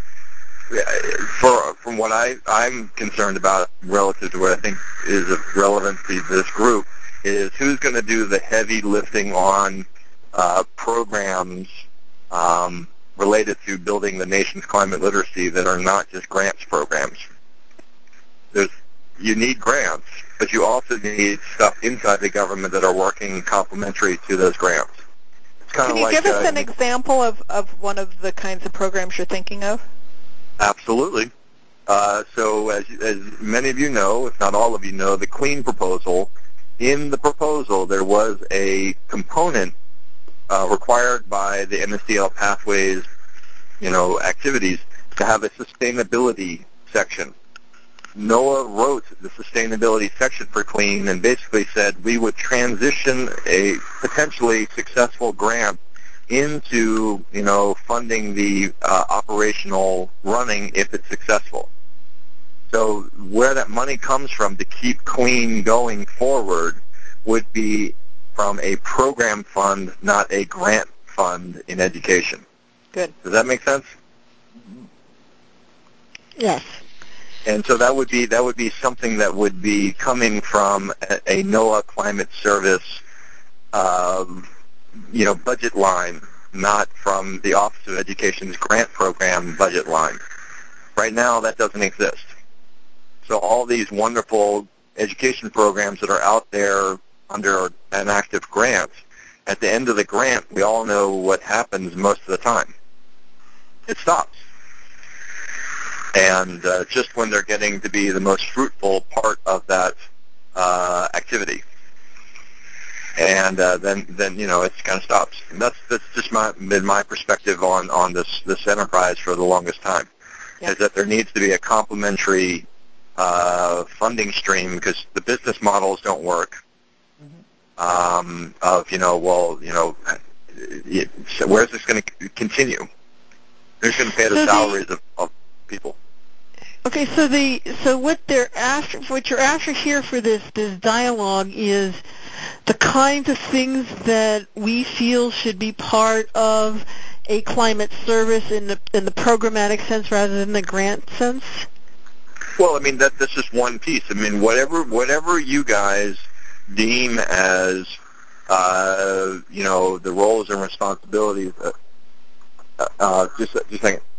F: for, from what I, I'm concerned about relative to what I think is of relevance to this group is who's going to do the heavy lifting on uh, programs um, related to building the nation's climate literacy that are not just grants programs. There's, you need grants, but you also need stuff inside the government that are working complementary to those grants.
E: Can you
F: like,
E: give us
F: uh,
E: an example of, of one of the kinds of programs you're thinking of?
F: Absolutely. Uh, so as, as many of you know, if not all of you know, the Clean proposal, in the proposal there was a component uh, required by the N S D L Pathways, you know, activities to have a sustainability section. NOAA wrote the sustainability section for Clean and basically said we would transition a potentially successful grant into, you know, funding the uh, operational running if it's successful. So where that money comes from to keep Clean going forward would be from a program fund, not a grant fund in education.
E: Good.
F: Does that make sense?
H: Yes.
F: And so that would be that would be something that would be coming from a, a NOAA climate service, um, you know, budget line, not from the Office of Education's grant program budget line. Right now, that doesn't exist. So all these wonderful education programs that are out there under an active grant, at the end of the grant, we all know what happens most of the time. It stops. And uh, just when they're getting to be the most fruitful part of that uh, activity. And uh, then, then you know, it kind of stops. And that's that's just my been my perspective on, on this this enterprise for the longest time, yep. is that there needs to be a complementary uh, funding stream because the business models don't work. Mm-hmm. Um, of you know, well, you know, so where's this going to continue? Who's going to pay the
H: so
F: salaries
H: the,
F: of, of people?
H: Okay, so the so what they're after, what you're after here for this this dialogue is the kinds of things that we feel should be part of a climate service in the in the programmatic sense rather than the grant sense.
F: Well, I mean that that's just one piece. I mean whatever whatever you guys deem as uh, you know the roles and responsibilities. Uh, uh, just just a second.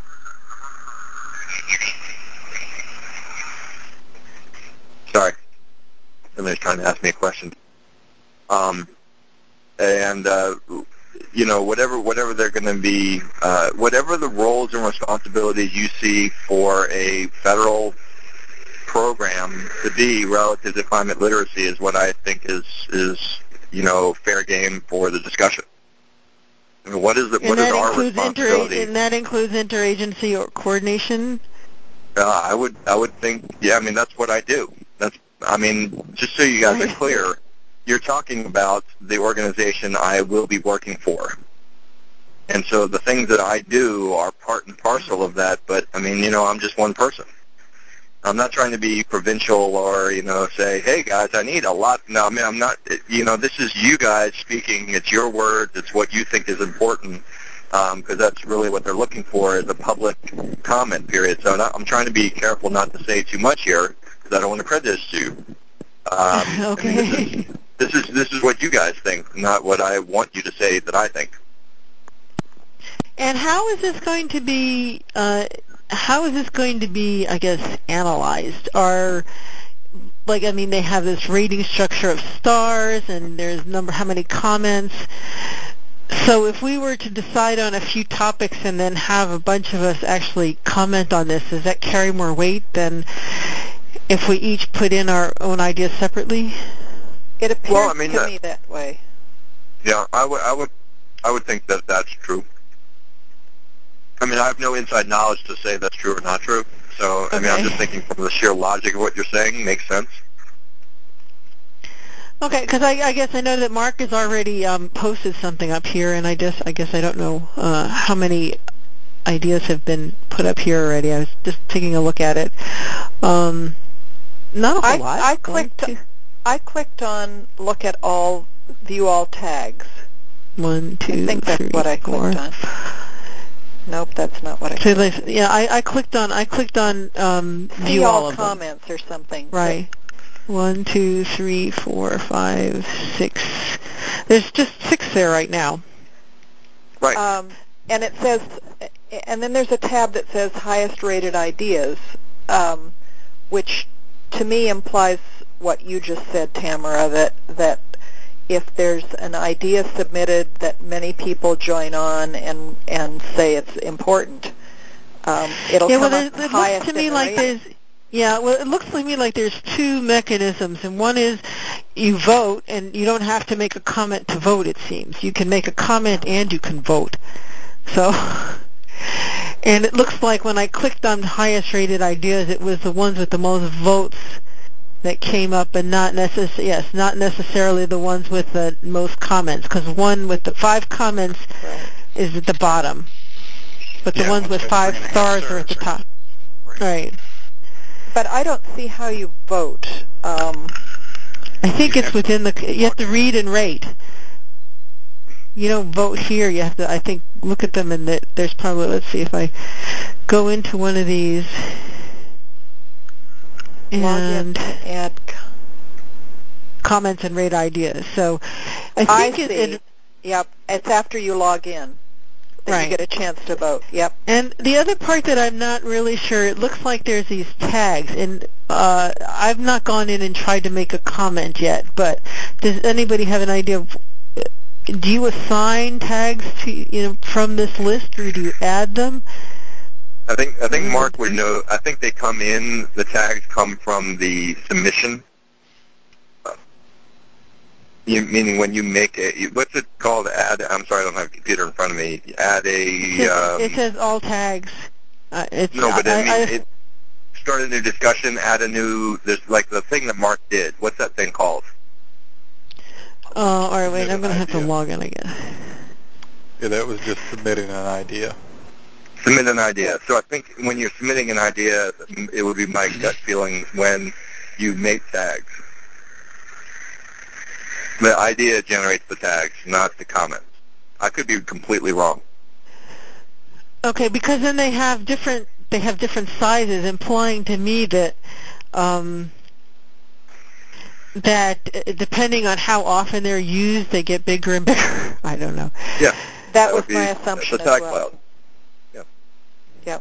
F: Sorry, somebody's trying to ask me a question. Um, and uh, you know, whatever whatever they're going to be, uh, whatever the roles and responsibilities you see for a federal program to be relative to climate literacy is what I think is is you know fair game for the discussion. I mean, what is it?
H: And
F: What is
H: that
F: our
H: includes inter
F: responsibility?
H: and that includes interagency or coordination.
F: Uh, I would, I would think, yeah. I mean, that's what I do. That's, I mean, just so you guys are clear, you're talking about the organization I will be working for, and so the things that I do are part and parcel of that. But I mean, you know, I'm just one person. I'm not trying to be provincial or, you know, say, hey, guys, I need a lot. No, I mean, I'm not, you know, this is you guys speaking. It's your words. It's what you think is important, because um, that's really what they're looking for is a public comment period. So not, I'm trying to be careful not to say too much here because I don't want to prejudice you. Um,
H: okay.
F: I mean, this, is, this, is, this is what you guys think, not what I want you to say that I think.
H: And how is this going to be... Uh, How is this going to be, I guess, analyzed? Are, like, I mean, they have this rating structure of stars, and there's number, how many comments. So if we were to decide on a few topics and then have a bunch of us actually comment on this, does that carry more weight than if we each put in our own ideas separately?
E: It appears
F: well, I mean,
E: to
F: that,
E: me that way.
F: Yeah, I would, I would, I would think that that's true. I mean, I have no inside knowledge to say that's true or not true. So,
H: okay.
F: I mean, I'm just thinking from the sheer logic of what you're saying makes sense.
H: Okay, because I, I guess I know that Mark has already um, posted something up here, and I just, I guess I don't know uh, how many ideas have been put up here already. I was just taking a look at it. Um, not a whole
E: I,
H: lot.
E: I clicked.
H: One, two,
E: I clicked on look at all, view all tags.
H: one, two,
E: I think that's
H: three,
E: what I
H: four.
E: clicked on. Nope, that's not what I
H: So
E: clicked on.
H: yeah, I, I clicked on I clicked on um,
E: See
H: view all,
E: all
H: of
E: comments
H: them.
E: or something.
H: Right. One, two, three, four, five, six. There's just six there right now.
F: Right.
E: Um, and it says, and then there's a tab that says highest rated ideas, um, which to me implies what you just said, Tamara, that that if there's an idea submitted that many people join on and and say it's important, um, it'll
H: yeah, well,
E: come up
H: it, it
E: highest
H: looks to me
E: in the
H: like
E: rating.
H: there's yeah, well, it looks to me like there's two mechanisms, and one is you vote, and you don't have to make a comment to vote. It seems you can make a comment and you can vote. So, and it looks like when I clicked on highest rated ideas, it was the ones with the most votes that came up, and not necess- yes, not necessarily the ones with the most comments, because one with the five comments
E: Right.
H: is at the bottom, but the
B: Yeah,
H: ones with
B: got
H: five
B: three and a half
H: stars are at the top.
B: Right.
H: Right.
E: But I don't see how you vote. Um,
H: I think
B: You
H: it's
B: have
H: within the. You have to read and rate. You don't vote here. You have to. I think look at them, and the, there's probably. Let's see if I go into one of these
E: log in
H: and
E: to add.
H: comments and rate ideas. So I
E: I
H: think it,
E: see.
H: it
E: Yep, it's after you log in that
H: right.
E: you get a chance to vote. Yep.
H: And the other part that I'm not really sure, it looks like there's these tags, and uh, I've not gone in and tried to make a comment yet, but does anybody have an idea of, do you assign tags to, you know, from this list, or do you add them?
F: I think I think
H: Mm.
F: Mark would know. I think they come in. The tags come from the submission. Uh, you, meaning when you make a what's it called? Add. I'm sorry, I don't have a computer in front of me. Add a.
H: It says,
F: Um,
H: it says all tags. Uh, it's,
F: no, but I,
H: I,
F: mean,
H: I,
F: it start a new discussion. Add a new. There's like the thing that Mark did. What's that thing called?
H: oh, all right, wait,
I: Submit
H: I'm
I: an
H: going to have to
I: idea.
H: log in again.
I: Yeah, that was just submitting an idea.
F: Submit an idea. So I think when you're submitting an idea, it would be my gut feeling when you make tags. The idea generates the tags, not the comments. I could be completely wrong.
H: Okay, because then they have different they have different sizes, implying to me that um, that uh, depending on how often they're used, they get bigger and bigger. I don't know.
F: Yeah,
E: That,
F: that
E: was
F: would be
E: my assumption
F: the
E: as
F: tag
E: well.
F: cloud. Yeah.
E: Yep.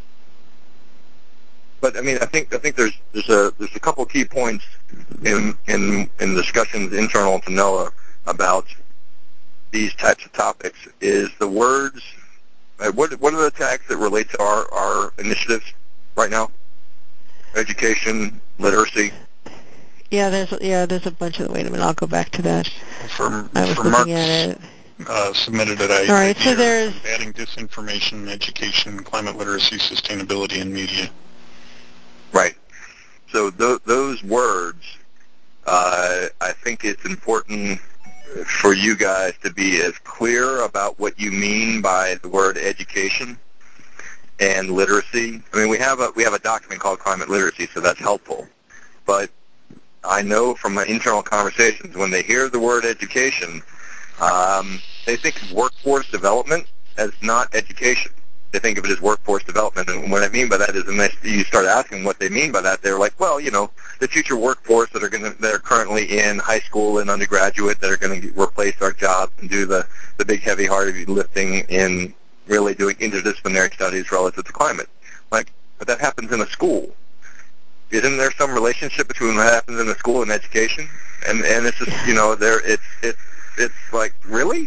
F: But I mean, I think I think there's there's a there's a couple key points in in in discussions internal to NOAA about these types of topics. Is the words uh, what what are the tags that relate to our our initiatives right now? Education, literacy.
H: Yeah, there's yeah, there's a bunch of. Wait a minute, I'll go back to that.
B: For
H: I was
B: for
H: looking
B: Mark's
H: at it.
B: uh, submitted it. I,
H: All right,
B: I
H: so
B: hear
H: there's
B: combating disinformation, education, climate literacy, sustainability, and media.
F: Right. So th- those words, uh, I think it's important for you guys to be as clear about what you mean by the word education and literacy. I mean, we have a we have a document called Climate Literacy, so that's helpful. But I know from my internal conversations, when they hear the word education, um, they think of workforce development as not education. They think of it as workforce development. And what I mean by that is, unless you start asking what they mean by that, they're like, well, you know, the future workforce that are going to, that are currently in high school and undergraduate that are going to replace our jobs and do the, the big heavy heavy lifting in really doing interdisciplinary studies relative to climate. Like, but that happens in a school. Isn't there some relationship between what happens in a school and education? And and it's just, you know, there it's it's it's like, really?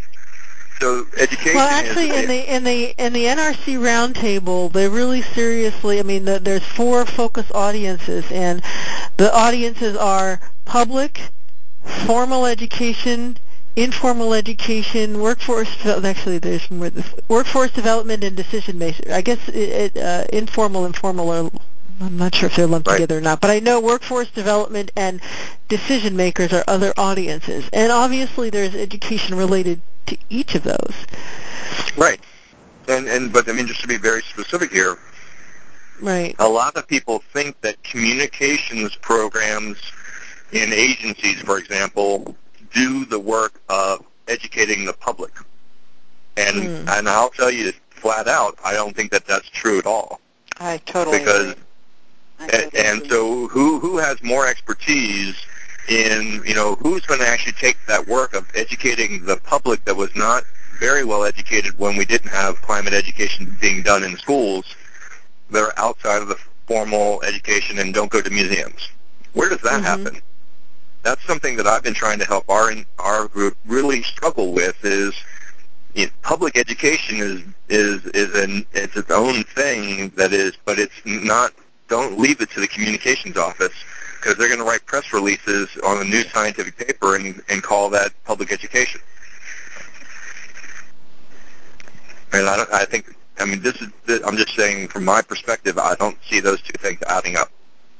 F: So education
H: well, actually,
F: is,
H: in the in the in the N R C roundtable, they really seriously. I mean, the, there's four focus audiences, and the audiences are public, formal education, informal education, workforce. Actually, there's more. Workforce development and decision making. I guess it, it, uh, informal and formal are. I'm not sure if they're lumped
F: right.
H: together or not, but I know workforce development and decision makers are other audiences, and obviously there's education related to each of those.
F: Right. And and but I mean, just to be very specific here,
H: right.
F: A lot of people think that communications programs in agencies, for example, do the work of educating the public. And
H: mm.
F: and I'll tell you flat out, I don't think that that's true at all.
E: I totally
F: because,
E: agree. I
F: and,
E: totally
F: and
E: agree.
F: so who who has more expertise in, you know, who's going to actually take that work of educating the public that was not very well educated when we didn't have climate education being done in schools that are outside of the formal education and don't go to museums? Where does that
H: mm-hmm.
F: happen? That's something that I've been trying to help our our group really struggle with. Is you know, public education is is is an it's its own thing that is, but it's not. Don't leave it to the communications office, because they're going to write press releases on a new scientific paper and and call that public education. And I don't. I think. I mean, this is. This, I'm just saying from my perspective. I don't see those two things adding up.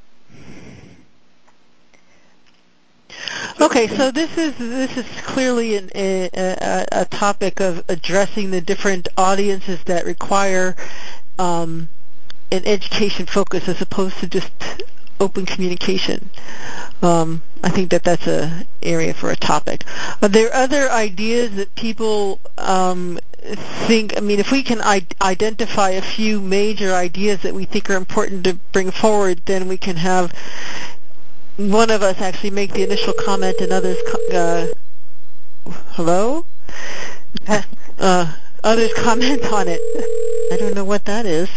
H: Okay, so this is this is clearly an, a, a, a topic of addressing the different audiences that require um, an education focus as opposed to just open communication. Um, I think that that's a area for a topic. Are there other ideas that people um, think? I mean, if we can I- identify a few major ideas that we think are important to bring forward, then we can have one of us actually make the initial comment and others, uh, hello? uh, others comment on it. I don't know what that is.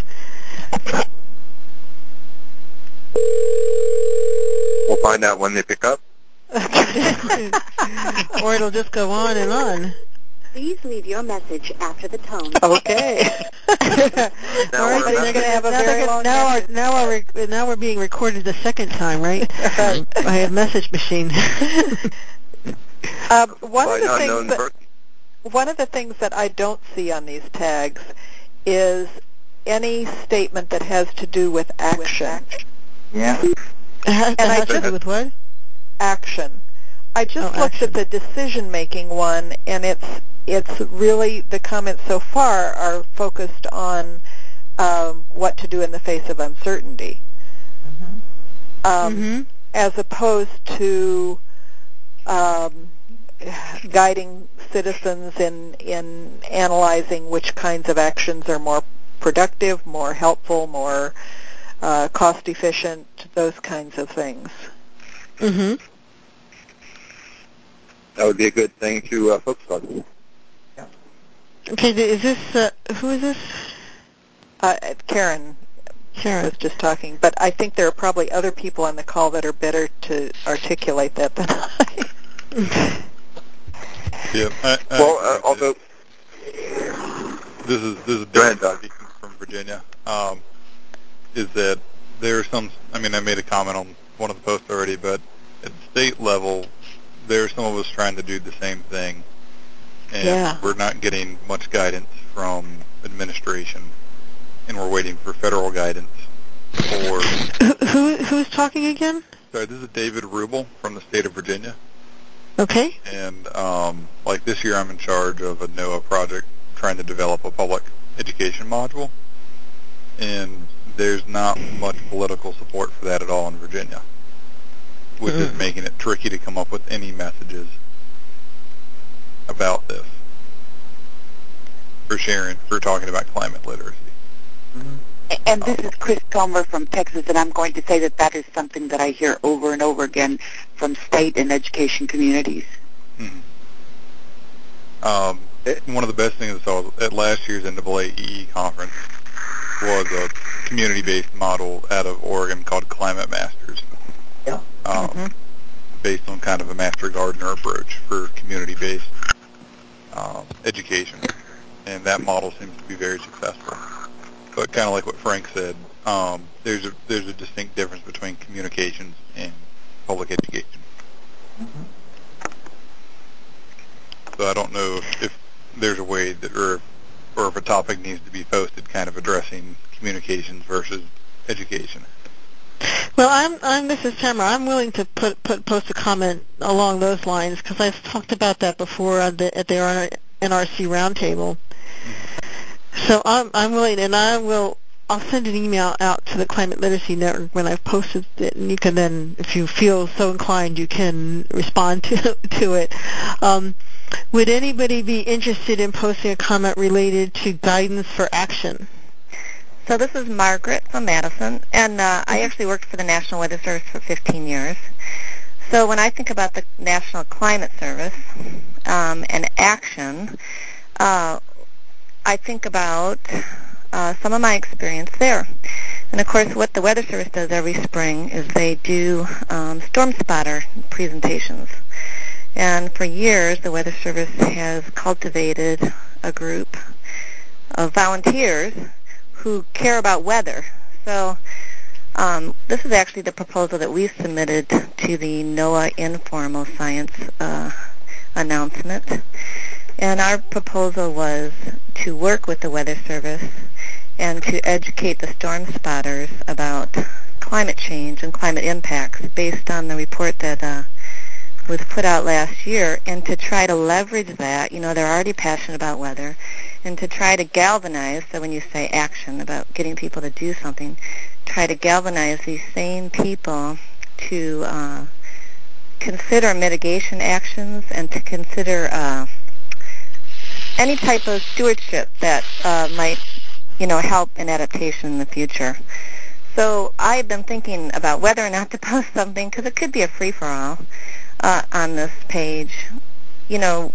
F: We'll find out when they pick up.
H: Or it'll just go on and on.
J: Please leave your message after the tone.
E: Okay.
F: Now
H: All right,
F: we're
H: then they're
E: going to have a
H: now
E: very
H: they're
E: long
H: gonna, now, our,
E: message.
H: now, our, rec- now we're being recorded the second time, right?
E: Right.
H: By a message machine.
E: Um, one
F: By
E: of the
F: an
E: things
F: unknown
E: that
F: person.
E: one of the things that I don't see on these tags is any statement that has to do with action.
A: Yeah.
H: and
E: I
H: has to
E: just-
H: do with what?
E: Action. I just
H: Oh,
E: looked
H: action.
E: at the decision-making one, and it's it's really, the comments so far are focused on um, what to do in the face of uncertainty,
A: Mm-hmm.
E: um,
H: mm-hmm.
E: as opposed to um, guiding citizens in in analyzing which kinds of actions are more productive, more helpful, more uh, cost-efficient, those kinds of things.
H: Mm-hmm.
F: That would be a good thing to uh, focus on.
H: Okay, is this, uh, who is this?
E: Uh, Karen
H: Sharon.
E: was just talking, but I think there are probably other people on the call that are better to articulate that than I.
I: Yeah. I, I
F: Well,
I: agree
F: uh,
I: with
F: although,
I: this is this is
F: Go ahead,
I: Ben
F: Doug.
I: speaking from Virginia. Um, is that there are some? I mean, I made a comment on one of the posts already, but at the state level, there are some of us trying to do the same thing, and
H: Yeah.
I: we're not getting much guidance from administration, and we're waiting for federal guidance. For
H: Who, who who's talking again?
I: sorry, this is David Rubel from the state of Virginia.
H: Okay.
I: And um, like this year, I'm in charge of a NOAA project trying to develop a public education module, and there's not much political support for that at all in Virginia, which is making it tricky to come up with any messages about this for sharing, for talking about climate literacy.
K: Mm-hmm. And this is Chris Comer from Texas, and I'm going to say that that is something that I hear over and over again from state and education communities.
I: Mm-hmm. Um, one of the best things I saw at last year's N double A E E conference was a community-based model out of Oregon called Climate Masters,
A: yeah.
I: um,
H: Mm-hmm.
I: based on kind of a Master Gardener approach for community-based um, education, and that model seems to be very successful. But kind of like what Frank said, um, there's a there's a distinct difference between communications and public education.
A: Mm-hmm.
I: So I don't know if, if there's a way that, or or if a topic needs to be posted, kind of addressing communications versus education.
H: Well, I'm, I'm this is Tamara. I'm willing to put, put post a comment along those lines because I've talked about that before at the, at the N R C roundtable. So I'm I'm willing, and I will. I'll send an email out to the Climate Literacy Network when I've posted it, and you can then, if you feel so inclined, you can respond to to it. Um, would anybody be interested in posting a comment related to guidance for action?
D: So this is Margaret from Madison, and uh, I actually worked for the National Weather Service for fifteen years. So when I think about the National Climate Service um, and action, uh, I think about uh, some of my experience there. And, of course, what the Weather Service does every spring is they do um, storm spotter presentations. And for years, the Weather Service has cultivated a group of volunteers who care about weather. So um, this is actually the proposal that we submitted to the NOAA Informal Science uh, announcement. And our proposal was to work with the Weather Service and to educate the storm spotters about climate change and climate impacts based on the report that uh, was put out last year, and to try to leverage that. You know, they're already passionate about weather, and to try to galvanize, so when you say action, about getting people to do something, try to galvanize these same people to uh, consider mitigation actions and to consider uh, any type of stewardship that uh, might, you know, help in adaptation in the future. So I've been thinking about whether or not to post something, because it could be a free-for-all uh, on this page. You know,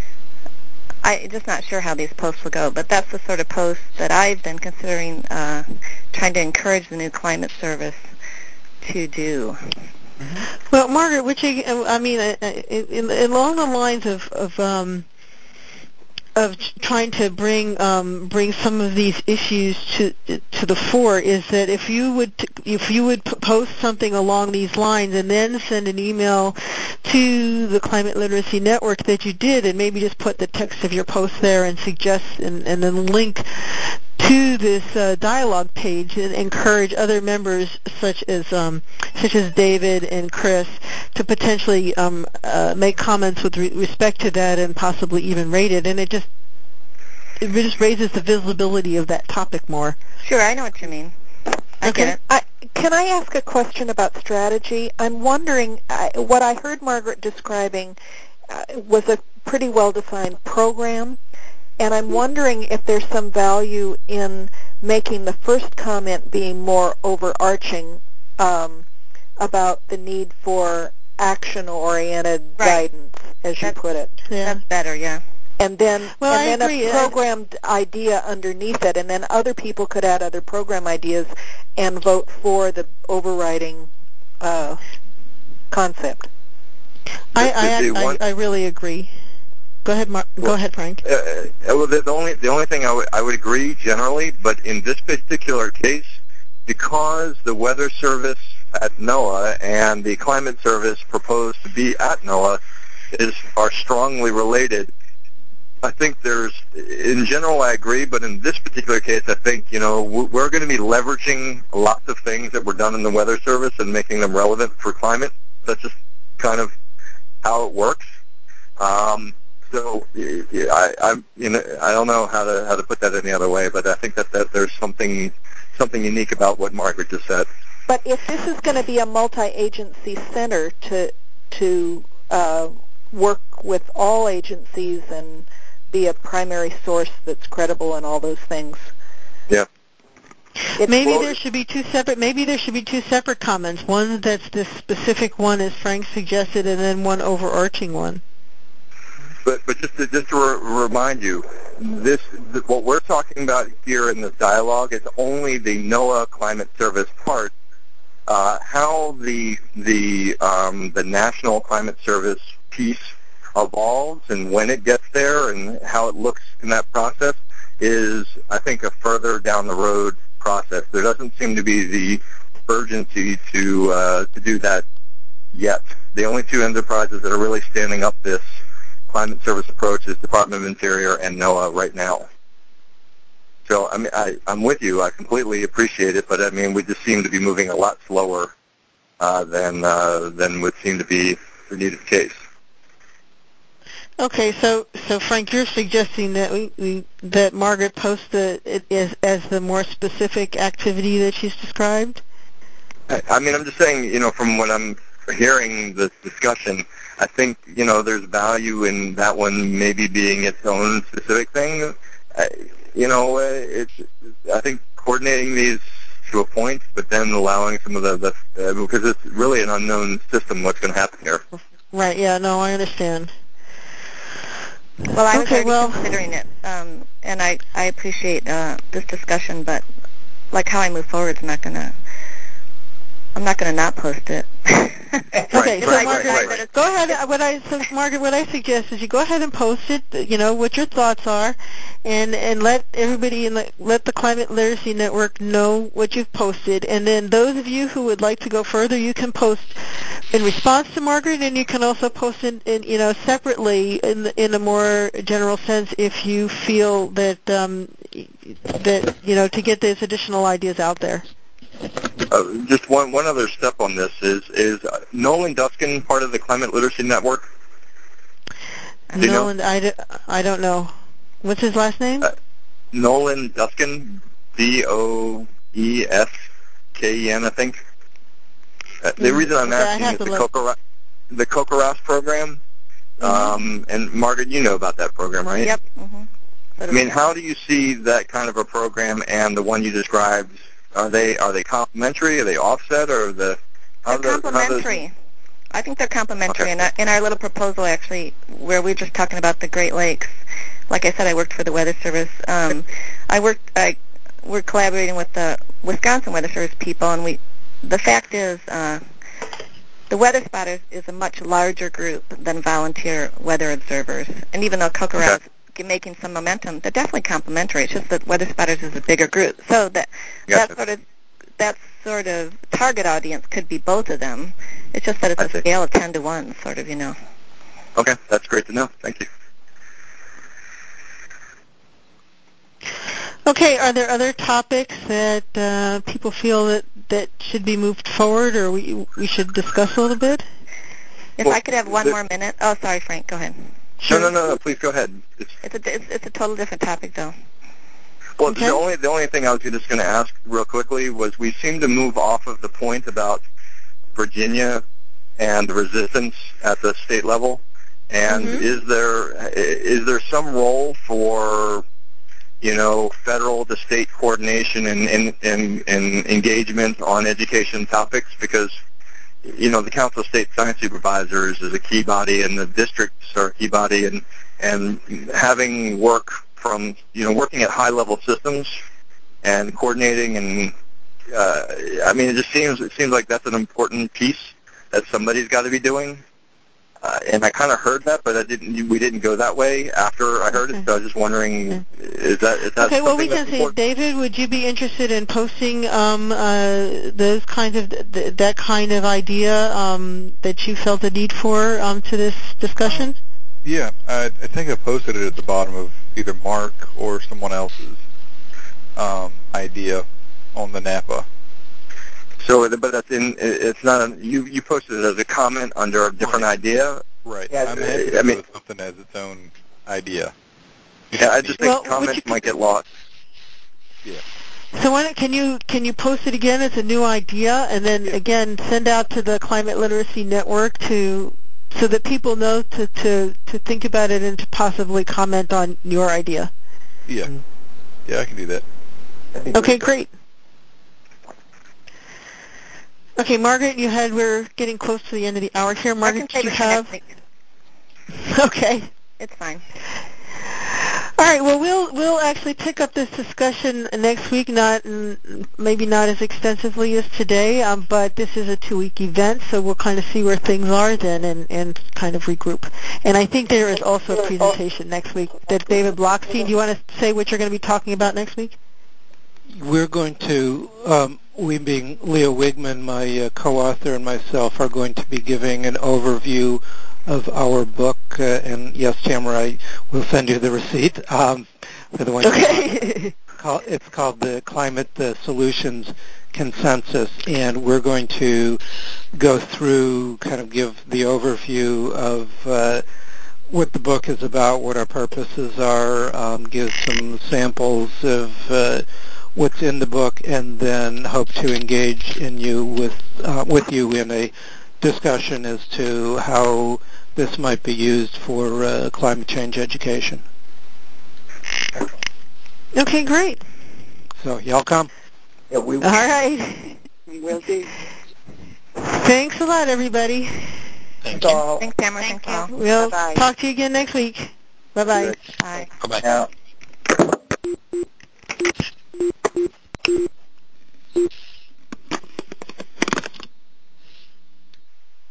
D: I'm just not sure how these posts will go, but that's the sort of post that I've been considering uh, trying to encourage the new Climate Service to do.
H: Well, Margaret, which I mean, in, in, along the lines of, of um, of trying to bring um, bring some of these issues to to the fore, is that if you would if you would post something along these lines and then send an email to the Climate Literacy Network that you did, and maybe just put the text of your post there and suggest and, and then link to this uh, dialogue page and encourage other members such as um, such as David and Chris to potentially um, uh, make comments with re- respect to that and possibly even rate it. And it just it just raises the visibility of that topic more.
D: Sure, I know what you mean. I
E: okay.
D: get it.
E: I, can I ask a question about strategy? I'm wondering, uh, what I heard Margaret describing uh, was a pretty well-defined program. And I'm wondering if there's some value in making the first comment being more overarching um, about the need for action-oriented
D: right.
E: guidance, as
D: that's,
E: you put it.
D: Yeah. That's better, yeah.
E: And then,
H: well,
E: and
H: I
E: then
H: agree.
E: a programmed I... idea underneath it, and then other people could add other program ideas and vote for the overriding uh, concept.
H: I, I, I, I really agree. Go ahead, Mark. Go
F: well,
H: ahead, Frank.
F: Uh, well, the, the only the only thing I would I would agree generally, but in this particular case, because the Weather Service at NOAA and the Climate Service proposed to be at NOAA is are strongly related, I think there's, in general, I agree, but in this particular case, I think, you know, we're going to be leveraging lots of things that were done in the Weather Service and making them relevant for climate. That's just kind of how it works. Um, so I, I'm, you know, I don't know how to how to put that any other way, but I think that, that there's something something unique about what Margaret just said.
E: But if this is going to be a multi-agency center to to uh, work with all agencies and be a primary source that's credible and all those things.
F: Yeah.
E: It's
H: maybe
E: floated.
H: there should be two separate. Maybe there should be two separate comments. One that's this specific one, as Frank suggested, and then one overarching one.
F: But but just to just to re- remind you, this th- what we're talking about here in this dialogue is only the NOAA Climate Service part. Uh, how the the um, the National Climate Service piece evolves and when it gets there and how it looks in that process is, I think, a further down the road process. There doesn't seem to be the urgency to uh, to do that yet. The only two enterprises that are really standing up this climate service approach is Department of Interior and NOAA right now. So I mean, I, I'm with you. I completely appreciate it, but I mean, we just seem to be moving a lot slower uh, than uh, than would seem to be the needed case.
H: Okay, so so Frank, you're suggesting that we, we that Margaret post the it as as the more specific activity that she's described?
F: I, I mean, I'm just saying, you know, from what I'm hearing this discussion, I think, you know, there's value in that one maybe being its own specific thing. I, you know, it's I think coordinating these to a point, but then allowing some of the, the uh, because it's really an unknown system what's going to happen here.
H: Right. Yeah. No, I understand.
D: Well, I was
H: okay,
D: already
H: well,
D: considering it, um, and I, I appreciate uh, this discussion, but like how I move forward is not going to, I'm not going to not post it.
H: Okay, so
F: right,
H: Margaret,
F: right, right, right.
H: go ahead. What I so Margaret, what I suggest is you go ahead and post it. You know what your thoughts are, and and let everybody in the let the Climate Literacy Network know what you've posted. And then those of you who would like to go further, you can post in response to Margaret, and you can also post in, in you know separately in in a more general sense if you feel that um, that you know to get those additional ideas out there.
F: Uh, just one one other step on this is is uh, Nolan Duskin part of the Climate Literacy Network? Do you
H: Nolan,
F: know?
H: I, d- I don't know. What's his last name?
F: Uh, Nolan Duskin, D O E S K E N, I think. Uh, the
H: Mm,
F: reason I'm
H: okay,
F: asking is the Kokora, the Kokoras program.
D: Mm-hmm.
F: Um, and Margaret, you know about that program, right?
D: Yep. Mm-hmm.
F: I mean, how do you see that kind of a program and the one you described? Are they are they complementary? Are they offset? Or the how
D: They're
F: the,
D: complementary.
F: How
D: I think they're complementary.
F: Okay.
D: In, our, in our little proposal, actually, where we were just talking about the Great Lakes, like I said, I worked for the Weather Service. Um, I worked. I we're collaborating with the Wisconsin Weather Service people, and we. The fact is, uh, the Weather Spotters is a much larger group than volunteer weather observers, and even though Kokoras
F: Okay.
D: is making some momentum, they're definitely complementary. It's just that Weather Spotters is a bigger group, so that
F: Gotcha.
D: that sort of that sort of target audience could be both of them. It's just that it's
F: I
D: a
F: see.
D: scale of ten to one, sort of, you know.
F: Okay, that's great to know. Thank you.
H: Okay, are there other topics that uh, people feel that, that should be moved forward or we we should discuss a little bit?
D: If
F: Well,
D: I could have one
F: the-
D: more minute. Oh, sorry, Frank. Go ahead.
H: Sure.
F: No, no, no, no. Please go ahead. It's,
D: It's a it's, it's a total different topic, though.
F: well,
H: Okay.
F: the only the only thing I was just going to ask real quickly was we seem to move off of the point about Virginia and the resistance at the state level. And
H: Mhm.
F: is there is there some role for, you know, federal to state coordination and, and, and, and engagement on education topics? Because, you know, the Council of State Science Supervisors is a key body, and the districts are a key body, and and having work from, you know, working at high-level systems and coordinating, and uh, I mean, it just seems it seems like that's an important piece that somebody's got to be doing. Uh, and I kind of heard that, but I didn't. We didn't go that way after I heard
H: Okay.
F: it. So I was just wondering,
H: Okay.
F: is that is that
H: Okay, well,
F: something
H: we can
F: that's
H: see.
F: important?
H: David, would you be interested in posting um, uh, those kinds of th- that kind of idea um, that you felt the need for um, to this discussion?
I: Yeah, I, I think I posted it at the bottom of either Mark or someone else's um, idea on the Napa.
F: So, but that's in. It's not. A, you you posted it as a comment under a different
I: Right.
F: idea.
I: Right.
F: Yeah,
I: I'm happy to
F: I mean,
I: post something as its own idea.
F: Yeah, I just think
H: well,
F: comments might get lost.
I: Yeah.
H: So why don't, can you can you post it again as a new idea, and then
I: yeah.
H: again send out to the Climate Literacy Network to so that people know to, to, to think about it and to possibly comment on your idea.
I: Yeah. Yeah, I can do that.
H: Okay, great. Okay, Margaret, you had we're getting close to the end of the hour here. Margaret,
D: I can
H: do you
D: save it for
H: have?
D: next week.
H: Okay.
D: It's fine.
H: All right. Well, we'll we'll actually pick up this discussion next week. Not maybe not as extensively as today, um, but this is a two-week event, so we'll kind of see where things are then, and, and kind of regroup. And I think there is also a presentation next week that David Blockstein. Do you want to say what you're going to be talking about next week?
L: We're going to, um, we being Leo Wigman, my uh, co-author, and myself, are going to be giving an overview of our book. Uh, and yes, Tamara, I will send you the receipt um, for the one.
H: Okay.
L: It's called the Climate the Solutions Consensus, and we're going to go through, kind of give the overview of uh, what the book is about, what our purposes are, um, give some samples of uh, what's in the book, and then hope to engage in you with uh, with you in a discussion as to how this might be used for uh, climate change education.
H: Okay, great.
L: So y'all come.
A: Yeah, we.
H: All right.
K: Will do.
H: Thanks a lot, everybody.
B: Thank you.
D: Thanks, Tamara. Thanks, all.
H: We'll
K: Bye-bye.
H: talk to you again next week. Bye-bye.
D: Bye.
B: Bye-bye.
A: Yeah.